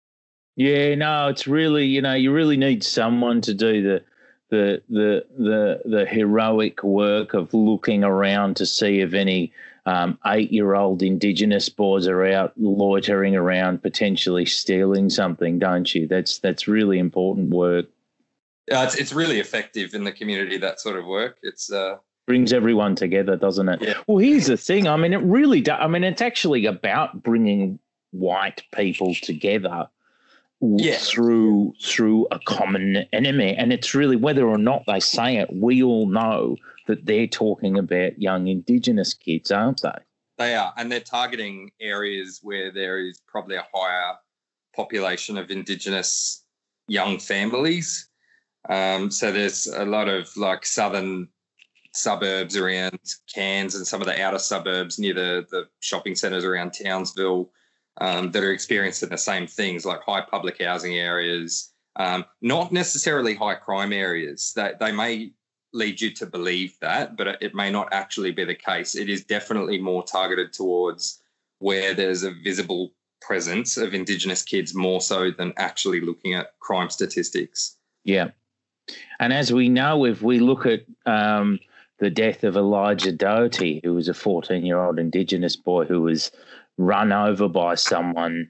Yeah, no, it's really, you know, you really need someone to do the the the the the heroic work of looking around to see if any um, eight-year-old Indigenous boys are out loitering around, potentially stealing something, don't you? That's that's really important work. Uh, it's it's really effective in the community, that sort of work. It's uh, brings everyone together, doesn't it? Yeah. Well, here's the thing. I mean, it really does. I mean, it's actually about bringing white people together. Yeah. through through a common enemy, and it's really, whether or not they say it, we all know that they're talking about young Indigenous kids, aren't they? They are, and they're targeting areas where there is probably a higher population of Indigenous young families. Um, so there's a lot of like southern suburbs around Cairns and some of the outer suburbs near the, the shopping centres around Townsville, Um, that are experiencing the same things, like high public housing areas, um, not necessarily high crime areas. That they may lead you to believe that, but it may not actually be the case. It is definitely more targeted towards where there's a visible presence of Indigenous kids, more so than actually looking at crime statistics. Yeah. And as we know, if we look at um, the death of Elijah Doherty, who was a fourteen-year-old Indigenous boy who was run over by someone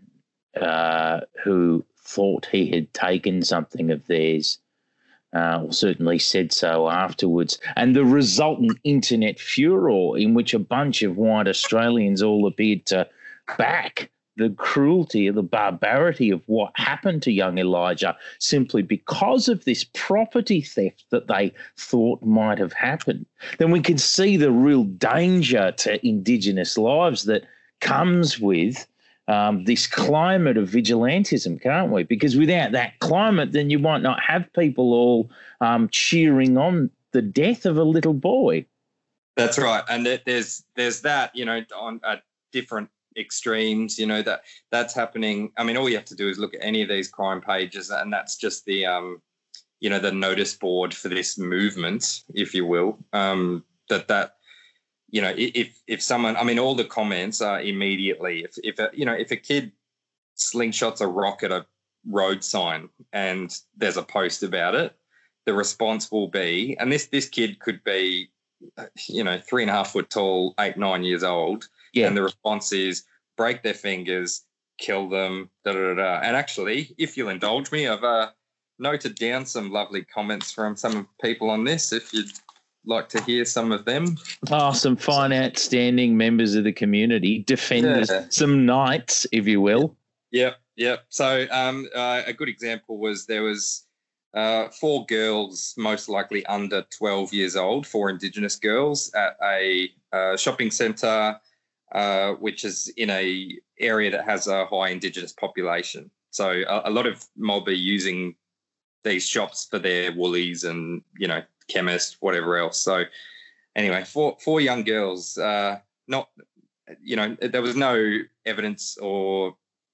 uh, who thought he had taken something of theirs, uh, or certainly said so afterwards. And the resultant internet furor in which a bunch of white Australians all appeared to back the cruelty, the barbarity of what happened to young Elijah simply because of this property theft that they thought might have happened, then we can see the real danger to Indigenous lives that comes with um, this climate of vigilantism, can't we? Because without that climate, then you might not have people all um, cheering on the death of a little boy. That's right, and there's there's that, you know, on at different extremes, you know, that that's happening. I mean, all you have to do is look at any of these crime pages, and that's just the um, you know, the notice board for this movement, if you will. Um, that that. You know, if if someone, I mean, all the comments are immediately, if, if a, you know, if a kid slingshots a rock at a road sign and there's a post about it, the response will be, and this this kid could be, you know, three and a half foot tall, eight, nine years old. Yeah. And the response is break their fingers, kill them, da da da. da. And actually, if you'll indulge me, I've uh, noted down some lovely comments from some people on this, if you'd like to hear some of them. Oh, some fine, outstanding members of the community, defenders, Yeah. some knights, if you will. Yep, yep. So um, uh, a good example was there was uh, four girls, most likely under twelve years old, four Indigenous girls at a uh, shopping centre, uh, which is in a area that has a high Indigenous population. So a, a lot of mob are using these shops for their woolies and, you know, chemist, whatever else. So anyway, four four young girls, uh, not, you know, there was no evidence or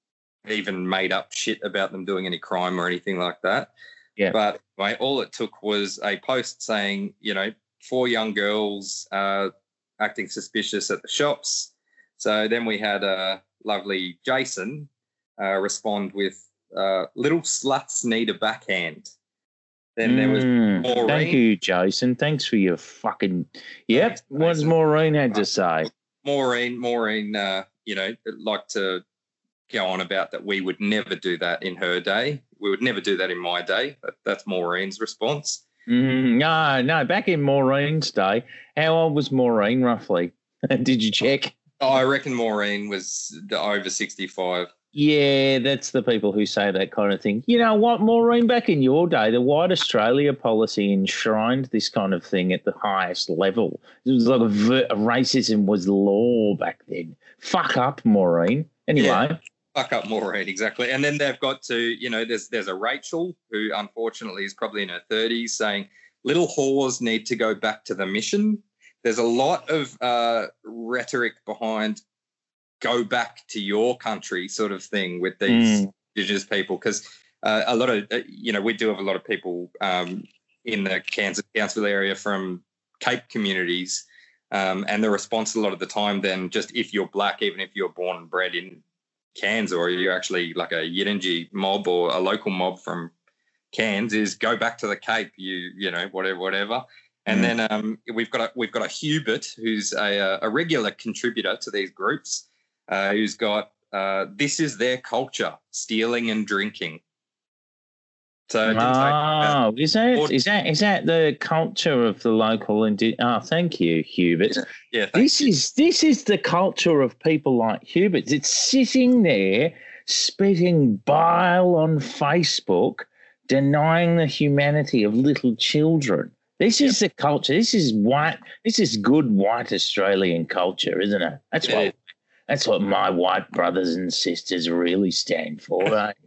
even made up shit about them doing any crime or anything like that. Yeah. But anyway, all it took was a post saying, you know, four young girls uh, acting suspicious at the shops. So then we had uh, lovely Jason uh, respond with, uh, little sluts need a backhand. Then there was Mm, Maureen. Thank you, Jason. Thanks for your fucking... Yep, Thanks, what Jason. Maureen had to say. Maureen, Maureen, uh, you know, like to go on about that we would never do that in her day. We would never do that in my day. That, that's Maureen's response. Mm, no, no. Back in Maureen's day, how old was Maureen roughly? Did you check? Oh, I reckon Maureen was over sixty-five. Yeah, that's the people who say that kind of thing. You know what, Maureen, back in your day, the White Australia policy enshrined this kind of thing at the highest level. It was like a ver- racism was law back then. Fuck up, Maureen. Anyway. Yeah, fuck up, Maureen, exactly. And then they've got to, you know, there's there's a Rachel who unfortunately is probably in her thirties saying little whores need to go back to the mission. There's a lot of uh, rhetoric behind go back to your country sort of thing with these mm. Indigenous people, because uh, a lot of, uh, you know, we do have a lot of people um, in the Kansas Council area from Cape communities, um, and the response a lot of the time then just if you're black, even if you're born and bred in Cairns or you're actually like a Yidinji mob or a local mob from Cairns, is go back to the Cape, you you know, whatever, whatever. And mm. then um, we've got a, we've got a Hubert who's a, a regular contributor to these groups, uh, who's got uh, this is their culture, stealing and drinking. So it didn't oh, take, uh, is that is that is that the culture of the local? Indi- oh, thank you, Hubert. Yeah, yeah this you. is this is the culture of people like Hubert. It's sitting there spitting bile on Facebook, denying the humanity of little children. This is yep. the culture. This is white. This is good white Australian culture, isn't it? That's yeah. what that's what my white brothers and sisters really stand for, right?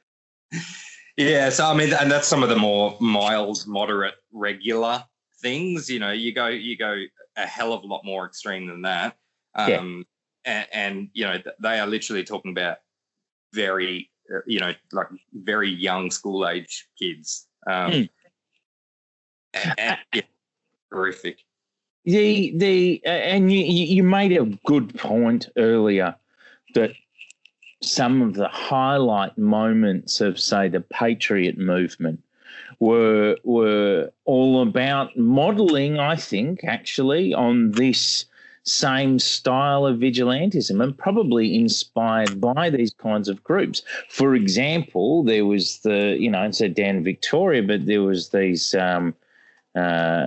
Yeah, so I mean, and that's some of the more mild, moderate, regular things. You know, you go you go a hell of a lot more extreme than that. Um, yeah. and, and you know, they are literally talking about very, you know, like very young school age kids. Um, mm. and, and, yeah, horrific. The the uh, and you you made a good point earlier that some of the highlight moments of, say, the Patriot movement were were all about modelling, I think, actually, on this same style of vigilantism and probably inspired by these kinds of groups. For example, there was the, you know, I said down in Victoria, but there was these um, uh,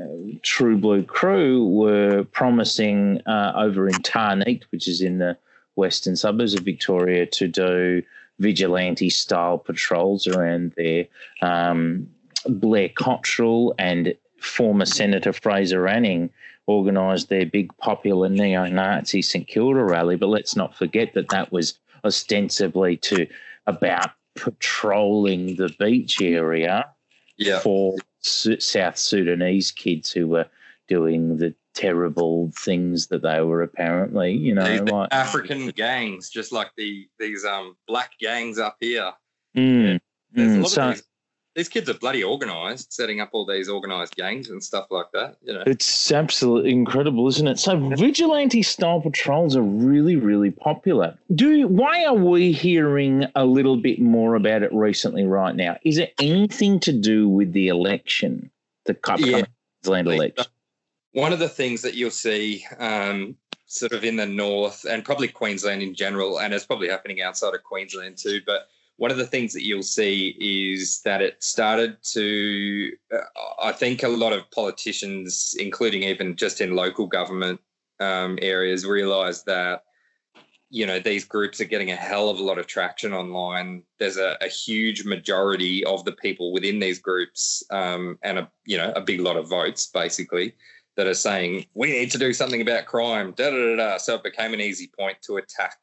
True Blue Crew were promising uh, over in Tarneet, which is in the western suburbs of Victoria, to do vigilante-style patrols around there. Um, Blair Cottrell and former Senator Fraser Anning organised their big popular neo-Nazi St Kilda rally, but let's not forget that that was ostensibly to about patrolling the beach area yeah. for Su- South Sudanese kids who were doing the terrible things that they were apparently, you know, these like African gangs, just like the these um black gangs up here. Mm, yeah. There's mm, a lot so, of these. These kids are bloody organised, setting up all these organised gangs and stuff like that. You know, it's absolutely incredible, isn't it? So vigilante style patrols are really, really popular. Do why are we hearing a little bit more about it recently? Right now, is it anything to do with the election, the upcoming Queensland yeah. election? One of the things that you'll see um, sort of in the north and probably Queensland in general, and it's probably happening outside of Queensland too, but one of the things that you'll see is that it started to, uh, I think a lot of politicians, including even just in local government um, areas, realise that, you know, these groups are getting a hell of a lot of traction online. There's a, a huge majority of the people within these groups um, and, a you know, a big lot of votes, basically, that are saying we need to do something about crime, da, da, da, da. So it became an easy point to attack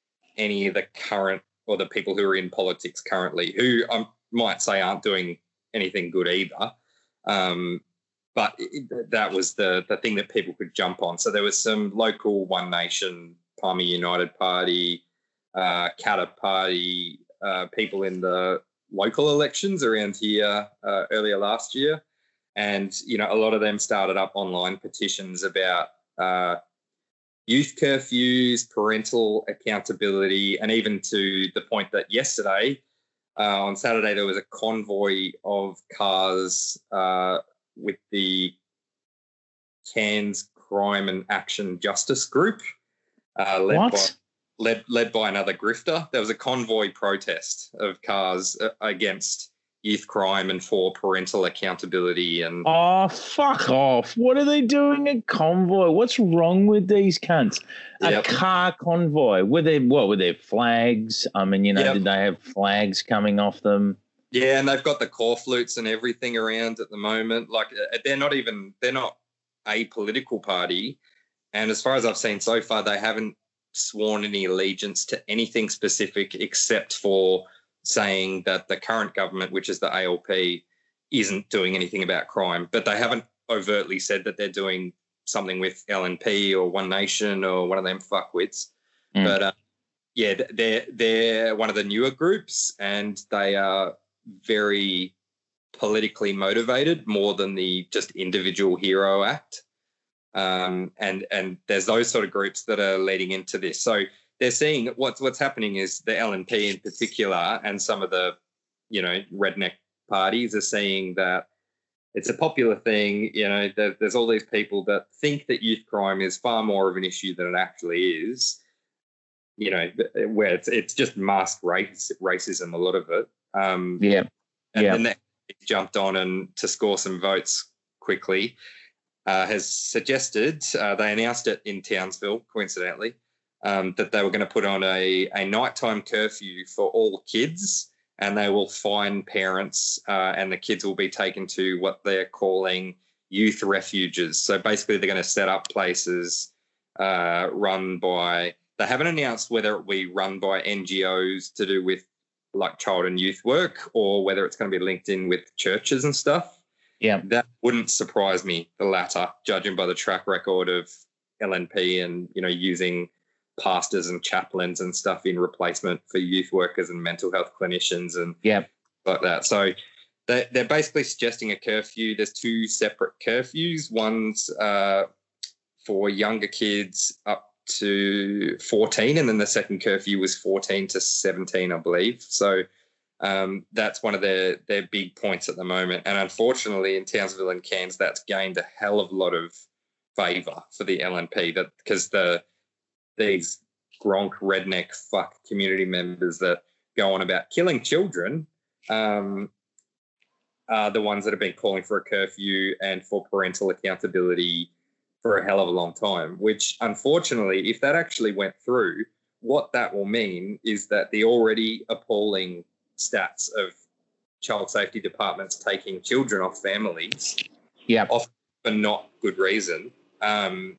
any of the current or the people who are in politics currently, who I might say aren't doing anything good either. Um, but it, that was the, the thing that people could jump on. So there was some local One Nation, Palmer United Party, uh, Katter Party, uh, people in the local elections around here uh, earlier last year. And, you know, a lot of them started up online petitions about uh, youth curfews, parental accountability, and even to the point that yesterday, uh, on Saturday, there was a convoy of cars uh, with the Cairns Crime and Action Justice Group, uh, led What? by led led by another grifter. There was a convoy protest of cars uh, against youth crime and for parental accountability. And Oh, fuck off. What are they doing a convoy? What's wrong with these cunts? A Yep. car convoy. Were there, what, were there flags? I mean, you know, Yep. did they have flags coming off them? yeah, and they've got the core flutes and everything around at the moment. Like uh, they're not even they're not a political party, and as far as I've seen so far, they haven't sworn any allegiance to anything specific except for saying that the current government, which is the A L P, isn't doing anything about crime. But they haven't overtly said that they're doing something with L N P or One Nation or one of them fuckwits. Mm. But uh, yeah, they're they're one of the newer groups, and they are very politically motivated more than the just individual hero act. Um, and and there's those sort of groups that are leading into this. So they're seeing what's what's happening is the L N P in particular and some of the, you know, redneck parties are seeing that it's a popular thing. You know, there, there's all these people that think that youth crime is far more of an issue than it actually is. You know, where it's it's just masked race, racism, a lot of it. Um, Yeah. and Yeah. then they jumped on and to score some votes quickly. Uh, has suggested, uh, they announced it in Townsville, coincidentally, um, that they were going to put on a, a nighttime curfew for all kids, and they will fine parents, uh, and the kids will be taken to what they're calling youth refuges. So basically they're going to set up places uh, run by, they haven't announced whether it will be run by N G Os to do with like child and youth work or whether it's going to be linked in with churches and stuff. Yeah. That wouldn't surprise me, the latter, judging by the track record of L N P and, you know, using pastors and chaplains and stuff in replacement for youth workers and mental health clinicians and Yeah. like that. So they, they're basically suggesting a curfew. There's two separate curfews. One's uh, for younger kids up to fourteen, and then the second curfew was fourteen to seventeen, I believe. So Um, that's one of their, their big points at the moment. And unfortunately, in Townsville and Cairns, that's gained a hell of a lot of favour for the L N P that because the these gronk redneck fuck community members that go on about killing children um, are the ones that have been calling for a curfew and for parental accountability for a hell of a long time, which unfortunately, if that actually went through, what that will mean is that the already appalling stats of child safety departments taking children off families, Yeah. often for not good reason, um,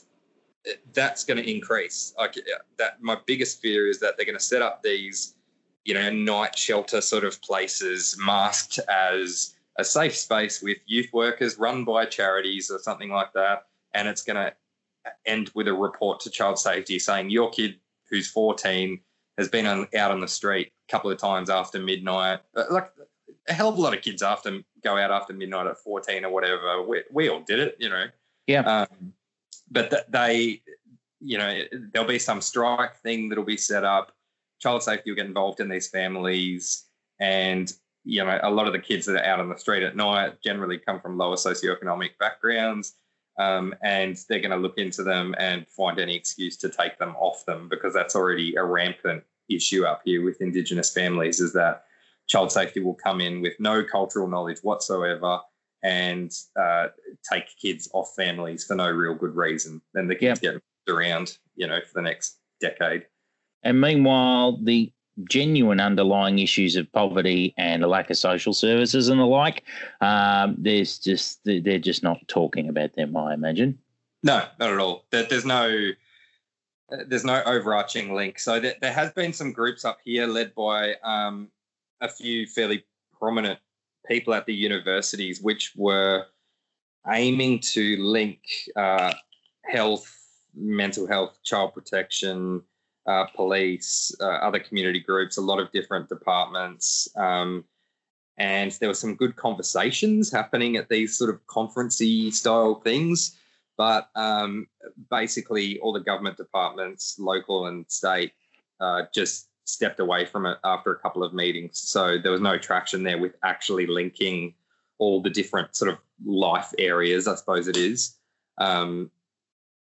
that's going to increase. Like that, my biggest fear is that they're going to set up these, you know, night shelter sort of places, masked as a safe space with youth workers run by charities or something like that, and it's going to end with a report to child safety saying your kid who's fourteen has been on, out on the street a couple of times after midnight. Like a hell of a lot of kids after go out after midnight at fourteen or whatever. We, we all did it, you know. Yeah. Um, but th- they, you know, there'll be some strike thing that'll be set up. Child safety will get involved in these families, and you know, a lot of the kids that are out on the street at night generally come from lower socioeconomic backgrounds. Um, and they're going to look into them and find any excuse to take them off them, because that's already a rampant issue up here with Indigenous families, is that child safety will come in with no cultural knowledge whatsoever and uh, take kids off families for no real good reason. Then the kids Yep. get moved around, you know, for the next decade. And meanwhile, the genuine underlying issues of poverty and a lack of social services and the like, um, there's just they're just not talking about them, I imagine. No, not at all. There, there's no there's no overarching link. So there, there has been some groups up here led by um, a few fairly prominent people at the universities, which were aiming to link uh, health, mental health, child protection, Uh, police, uh, other community groups, a lot of different departments. Um, and there were some good conversations happening at these sort of conference-y style things. But um, basically all the government departments, local and state, uh, just stepped away from it after a couple of meetings. So there was no traction there with actually linking all the different sort of life areas, I suppose it is, um,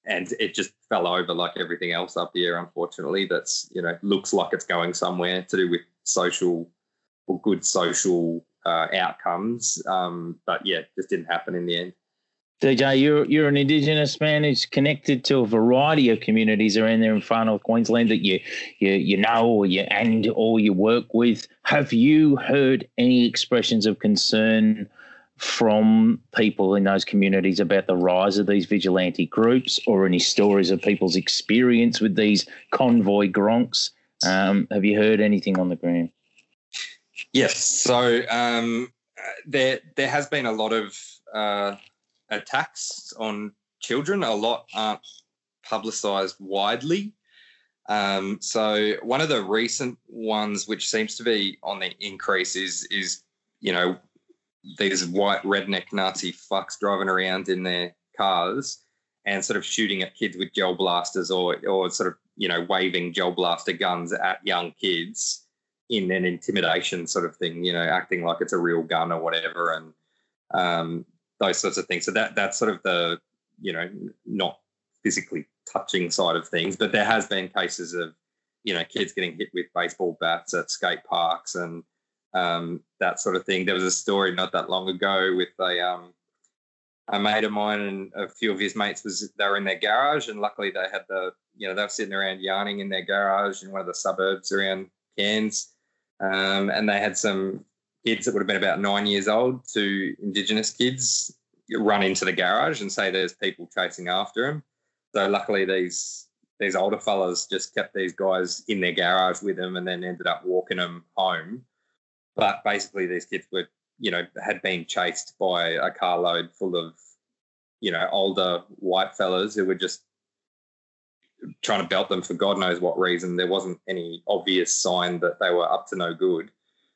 and it just fell over like everything else up here, unfortunately. That's, you know, looks like it's going somewhere to do with social or good social uh, outcomes. Um, but yeah, it just didn't happen in the end. D J, you're you're an Indigenous man who's connected to a variety of communities around there in far north Queensland that you you you know or you and or you work with. Have you heard any expressions of concern from people in those communities about the rise of these vigilante groups, or any stories of people's experience with these convoy gronks? Um, have you heard anything on the ground? Yes. So um, there there has been a lot of uh, attacks on children. A lot aren't publicised widely. Um, so one of the recent ones, which seems to be on the increase, is is you know, these white redneck Nazi fucks driving around in their cars and sort of shooting at kids with gel blasters, or or sort of, you know, waving gel blaster guns at young kids in an intimidation sort of thing, you know, acting like it's a real gun or whatever, and um, those sorts of things. So that that's sort of the, you know, not physically touching side of things, but there has been cases of, you know, kids getting hit with baseball bats at skate parks and um, that sort of thing. There was a story not that long ago with a um, a mate of mine and a few of his mates was they were in their garage, and luckily they had the, you know, they were sitting around yarning in their garage in one of the suburbs around Cairns, um, and they had some kids that would have been about nine years old, two Indigenous kids, run into the garage and say there's people chasing after them. So luckily these these older fellas just kept these guys in their garage with them and then ended up walking them home. But basically these kids were, you know, had been chased by a carload full of, you know, older white fellas who were just trying to belt them for God knows what reason. There wasn't any obvious sign that they were up to no good.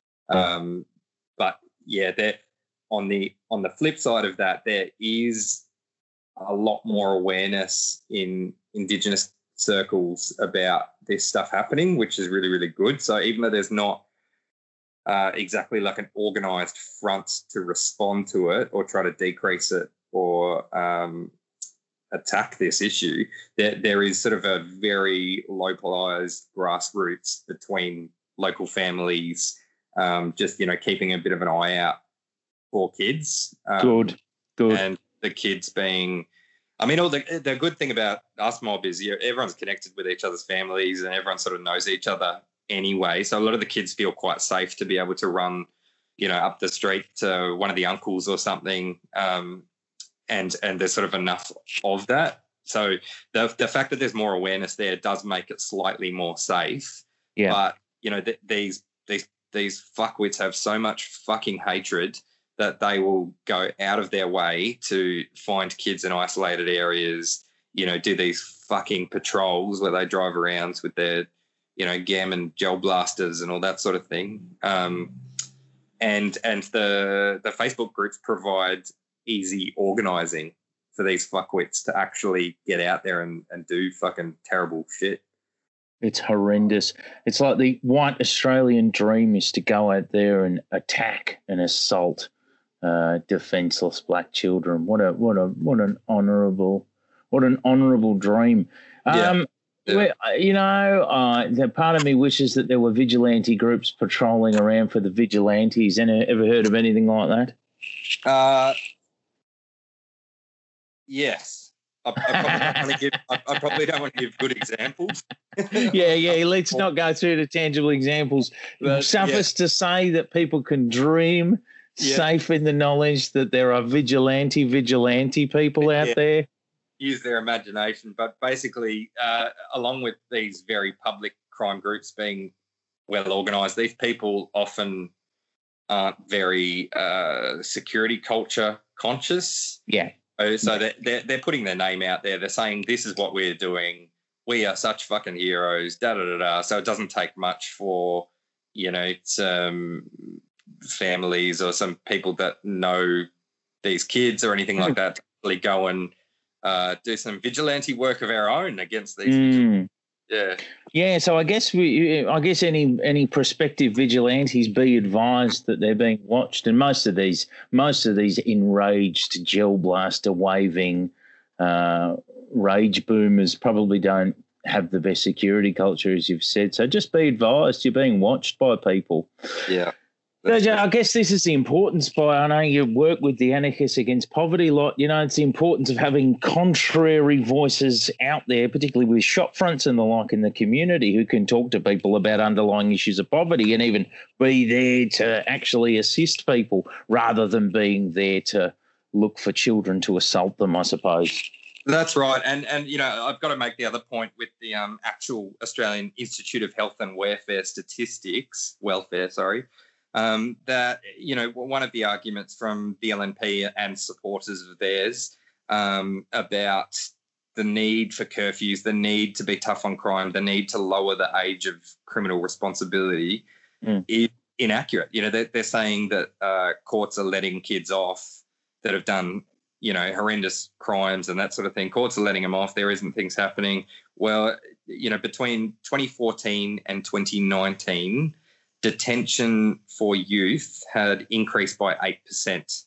Um, but yeah, there on the on the flip side of that, there is a lot more awareness in Indigenous circles about this stuff happening, which is really, really good. So even though there's not uh, exactly like an organised front to respond to it or try to decrease it or um, attack this issue, there, there is sort of a very localised grassroots between local families, um, just, you know, keeping a bit of an eye out for kids. Um, good, good. And the kids being, I mean, all the the good thing about us mob is, you know, everyone's connected with each other's families and everyone sort of knows each other anyway. So a lot of the kids feel quite safe to be able to run, you know, up the street to one of the uncles or something, um, and and there's sort of enough of that. So the the fact that there's more awareness there does make it slightly more safe. Yeah. But you know, th- these these these fuckwits have so much fucking hatred that they will go out of their way to find kids in isolated areas, you know, do these fucking patrols where they drive around with their, you know, gam and gel blasters and all that sort of thing. Um, and and the the Facebook groups provide easy organising for these fuckwits to actually get out there and, and do fucking terrible shit. It's horrendous. It's like the white Australian dream is to go out there and attack and assault Uh, defenseless black children. What a what a what an honourable what an honourable dream. Um, yeah. Yeah. Well, you know, uh, the part of me wishes that there were vigilante groups patrolling around for the vigilantes. Any ever heard of anything like that? Uh, yes. I, I, probably don't want to give, I, I probably don't want to give good examples. yeah, yeah. Let's not go through the tangible examples. But, Suffice yeah. to say that people can dream. Yeah. Safe in the knowledge that there are vigilante, vigilante people out yeah. there. Use their imagination. But basically, uh, along with these very public crime groups being well organised, these people often aren't very uh, security culture conscious. Yeah. So, so they're, they're, they're putting their name out there. They're saying, this is what we're doing. We are such fucking heroes, da-da-da-da. So it doesn't take much for, you know, it's... Um, families or some people that know these kids or anything like that to really go and uh, do some vigilante work of our own against these. Mm. Yeah, yeah. So I guess we, I guess any any prospective vigilantes be advised that they're being watched, and most of these, most of these enraged gel blaster waving, uh, rage boomers probably don't have the best security culture, as you've said. So just be advised, you're being watched by people. Yeah. So, I guess this is the importance, by I know you work with the Anarchists Against Poverty lot. You know, it's the importance of having contrary voices out there, particularly with shop fronts and the like in the community, who can talk to people about underlying issues of poverty and even be there to actually assist people rather than being there to look for children to assault them, I suppose. That's right. And, and you know, I've got to make the other point with the um, actual Australian Institute of Health and Welfare Statistics, welfare, sorry, Um, that, you know, one of the arguments from the L N P and supporters of theirs um, about the need for curfews, the need to be tough on crime, the need to lower the age of criminal responsibility mm. is inaccurate. You know, they're, they're saying that uh, courts are letting kids off that have done, you know, horrendous crimes and that sort of thing. Courts are letting them off. There isn't things happening. Well, you know, between twenty fourteen and twenty nineteen, detention for youth had increased by eight percent.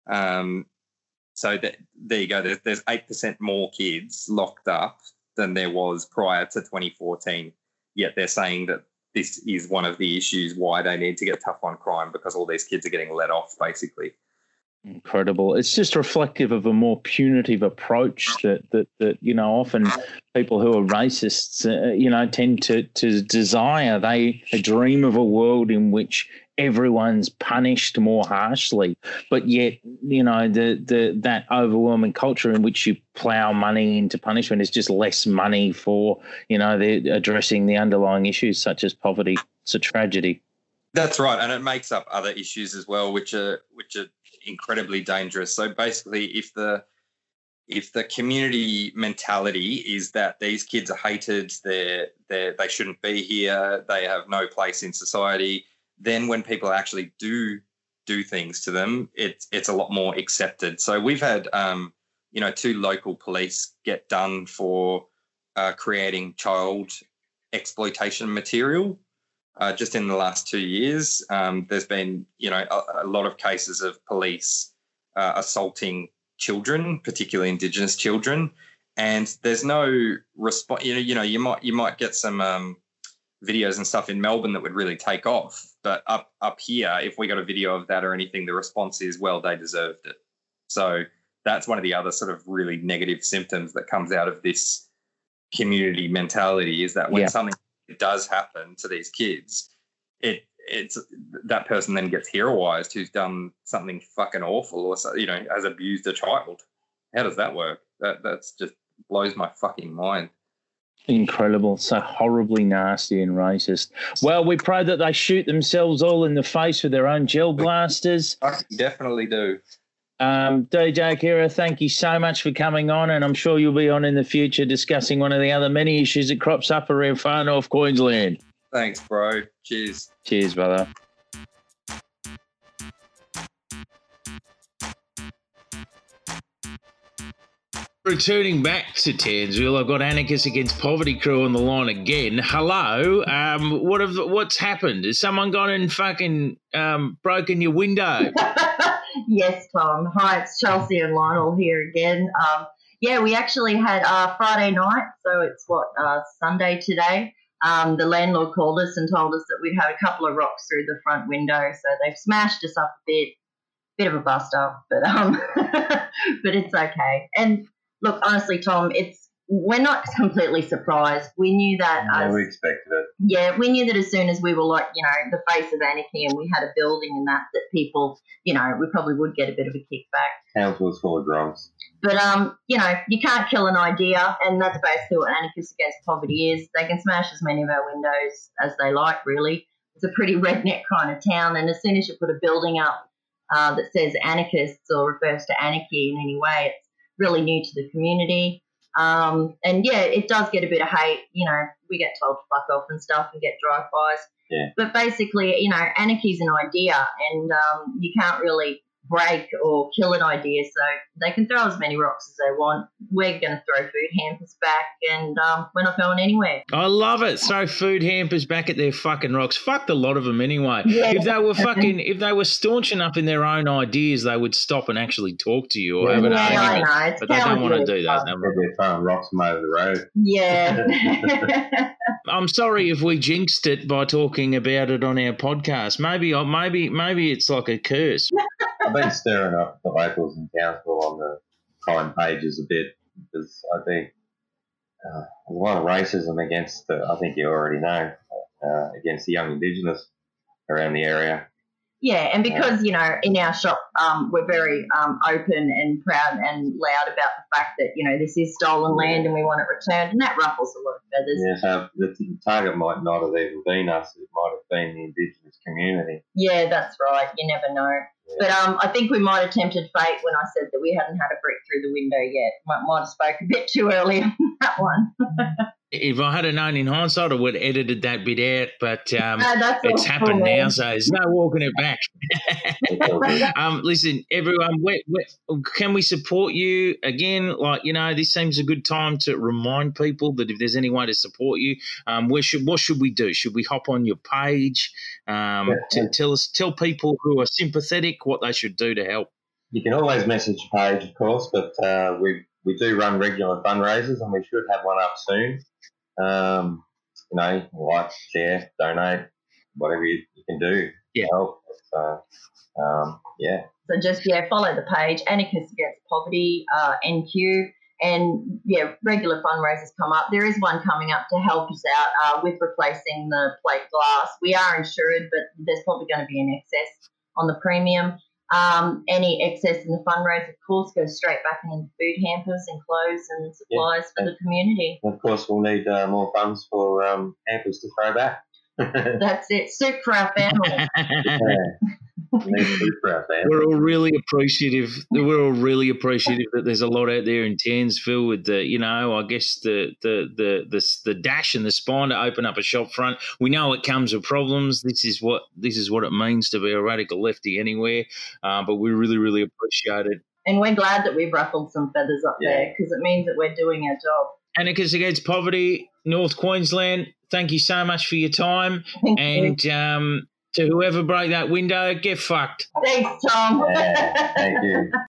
Um, so that, there you go. There's, there's eight percent more kids locked up than there was prior to twenty fourteen. Yet they're saying that this is one of the issues why they need to get tough on crime, because all these kids are getting let off, basically. Incredible. It's just reflective of a more punitive approach that, that, that you know, often people who are racists, uh, you know, tend to, to desire. They dream of a world in which everyone's punished more harshly, but yet, you know, the, the that overwhelming culture in which you plough money into punishment is just less money for, you know, they're addressing the underlying issues such as poverty. It's a tragedy. That's right, and it makes up other issues as well, which are which are incredibly dangerous. So basically, if the if the community mentality is that these kids are hated, they they they shouldn't be here, they have no place in society, then when people actually do do things to them, it's it's a lot more accepted. So we've had um, you know two local police get done for uh, creating child exploitation material. Uh, just in the last two years, um, there's been, you know, a, a lot of cases of police uh, assaulting children, particularly Indigenous children, and there's no response. You know, you know, you might you might get some um, videos and stuff in Melbourne that would really take off, but up up here, if we got a video of that or anything, the response is, well, they deserved it. So that's one of the other sort of really negative symptoms that comes out of this community mentality, is that when yeah. something does happen to these kids, it it's that person then gets heroized who's done something fucking awful, or, you know, has abused a child. How does that work? That that's just blows my fucking mind. Incredible. So horribly nasty and racist. Well, we pray that they shoot themselves all in the face with their own gel blasters. I definitely do. Um, D J Kira, thank you so much for coming on, and I'm sure you'll be on in the future discussing one of the other many issues that crops up around far north Queensland. Thanks, bro. Cheers. Cheers, brother. Returning back to Townsville, I've got Anarchists Against Poverty crew on the line again. Hello. Um, what have what's happened? Has someone gone and fucking um, broken your window? Yes, Tom. Hi, it's Chelsea and Lionel here again. Um, yeah, we actually had uh, Friday night, so it's what, uh, Sunday today. Um, the landlord called us and told us that we'd had a couple of rocks through the front window, so they've smashed us up a bit. Bit of a bust up, but um, but it's okay. And look, honestly, Tom, it's we're not completely surprised. We knew that. Yeah, as, we expected it. Yeah, we knew that as soon as we were like, you know, the face of anarchy, and we had a building and that, that people, you know, we probably would get a bit of a kickback. Council was full of drums. But, um, you know, you can't kill an idea, and that's basically what Anarchists Against Poverty is. They can smash as many of our windows as they like, really. It's a pretty redneck kind of town, and as soon as you put a building up uh, that says anarchists or refers to anarchy in any way, it's really new to the community. Um, and, yeah, it does get a bit of hate. You know, we get told to fuck off and stuff and get drive-bys. Yeah. But basically, you know, anarchy is an idea, and um, you can't really break or kill an idea. So they can throw as many rocks as they want. We're going to throw food hampers back, and um, we're not going anywhere. I love it. Throw food hampers back at their fucking rocks. Fucked a lot of them anyway. Yeah. If they were fucking, if they were staunch enough in their own ideas, they would stop and actually talk to you or Yeah, have an yeah, I argument. know. It's But they don't want to do that. cowardly. They- They're throwing rocks from over the road. Yeah. I'm sorry if we jinxed it by talking about it on our podcast. Maybe, maybe, maybe it's like a curse. I've been stirring up the locals in Townsville on the crime pages a bit because I think uh, there's a lot of racism against, the, I think you already know, uh, against the young Indigenous around the area. Yeah, and because, you know, in our shop, um, we're very um, open and proud and loud about the fact that, you know, this is stolen land and we want it returned, and that ruffles a lot of feathers. Yeah, so the target might not have even been us, it might have been the Indigenous community. Yeah, that's right. You never know. Yeah. But um, I think we might have tempted fate when I said that we hadn't had a brick through the window yet. Might, might have spoke a bit too early on that one. If I had have known in hindsight, I would have edited that bit out, but um, No, that's it's all happened cool, now, man. so there's no walking it back. um, listen, everyone, we, we, can we support you again? Like, you know, this seems a good time to remind people that if there's any way to support you, um, where should what should we do? Should we hop on your page um, Yeah. to tell us, tell people who are sympathetic what they should do to help? You can always message the page, of course, but uh, we we do run regular fundraisers and we should have one up soon. Um, you know, like, share, donate, whatever you, you can do Yeah. to help. So, um, yeah. So just, yeah, follow the page, Anarchists Against Poverty, uh, N Q, and, yeah, regular fundraisers come up. There is one coming up to help us out uh, with replacing the plate glass. We are insured, but there's probably going to be an excess on the premium. Um, any excess in the fundraiser, of course, goes straight back into food hampers and clothes and supplies for the community. And of course, we'll need uh, more funds for um, hampers to throw back. That's it. Soup for our family. Yeah. We need food for our family. We're all really appreciative. We're all really appreciative that there's a lot out there in Townsville with the, you know, I guess the the the the, the dash and the spine to open up a shop front. We know it comes with problems. This is what this is what it means to be a radical lefty anywhere. Uh, but we really really appreciate it. And we're glad that we've ruffled some feathers up Yeah. there because it means that we're doing our job. Anarchists Against Poverty, North Queensland. Thank you so much for your time. Thank you. And um, to whoever broke that window, get fucked. Thanks, Tom. Yeah, thank you.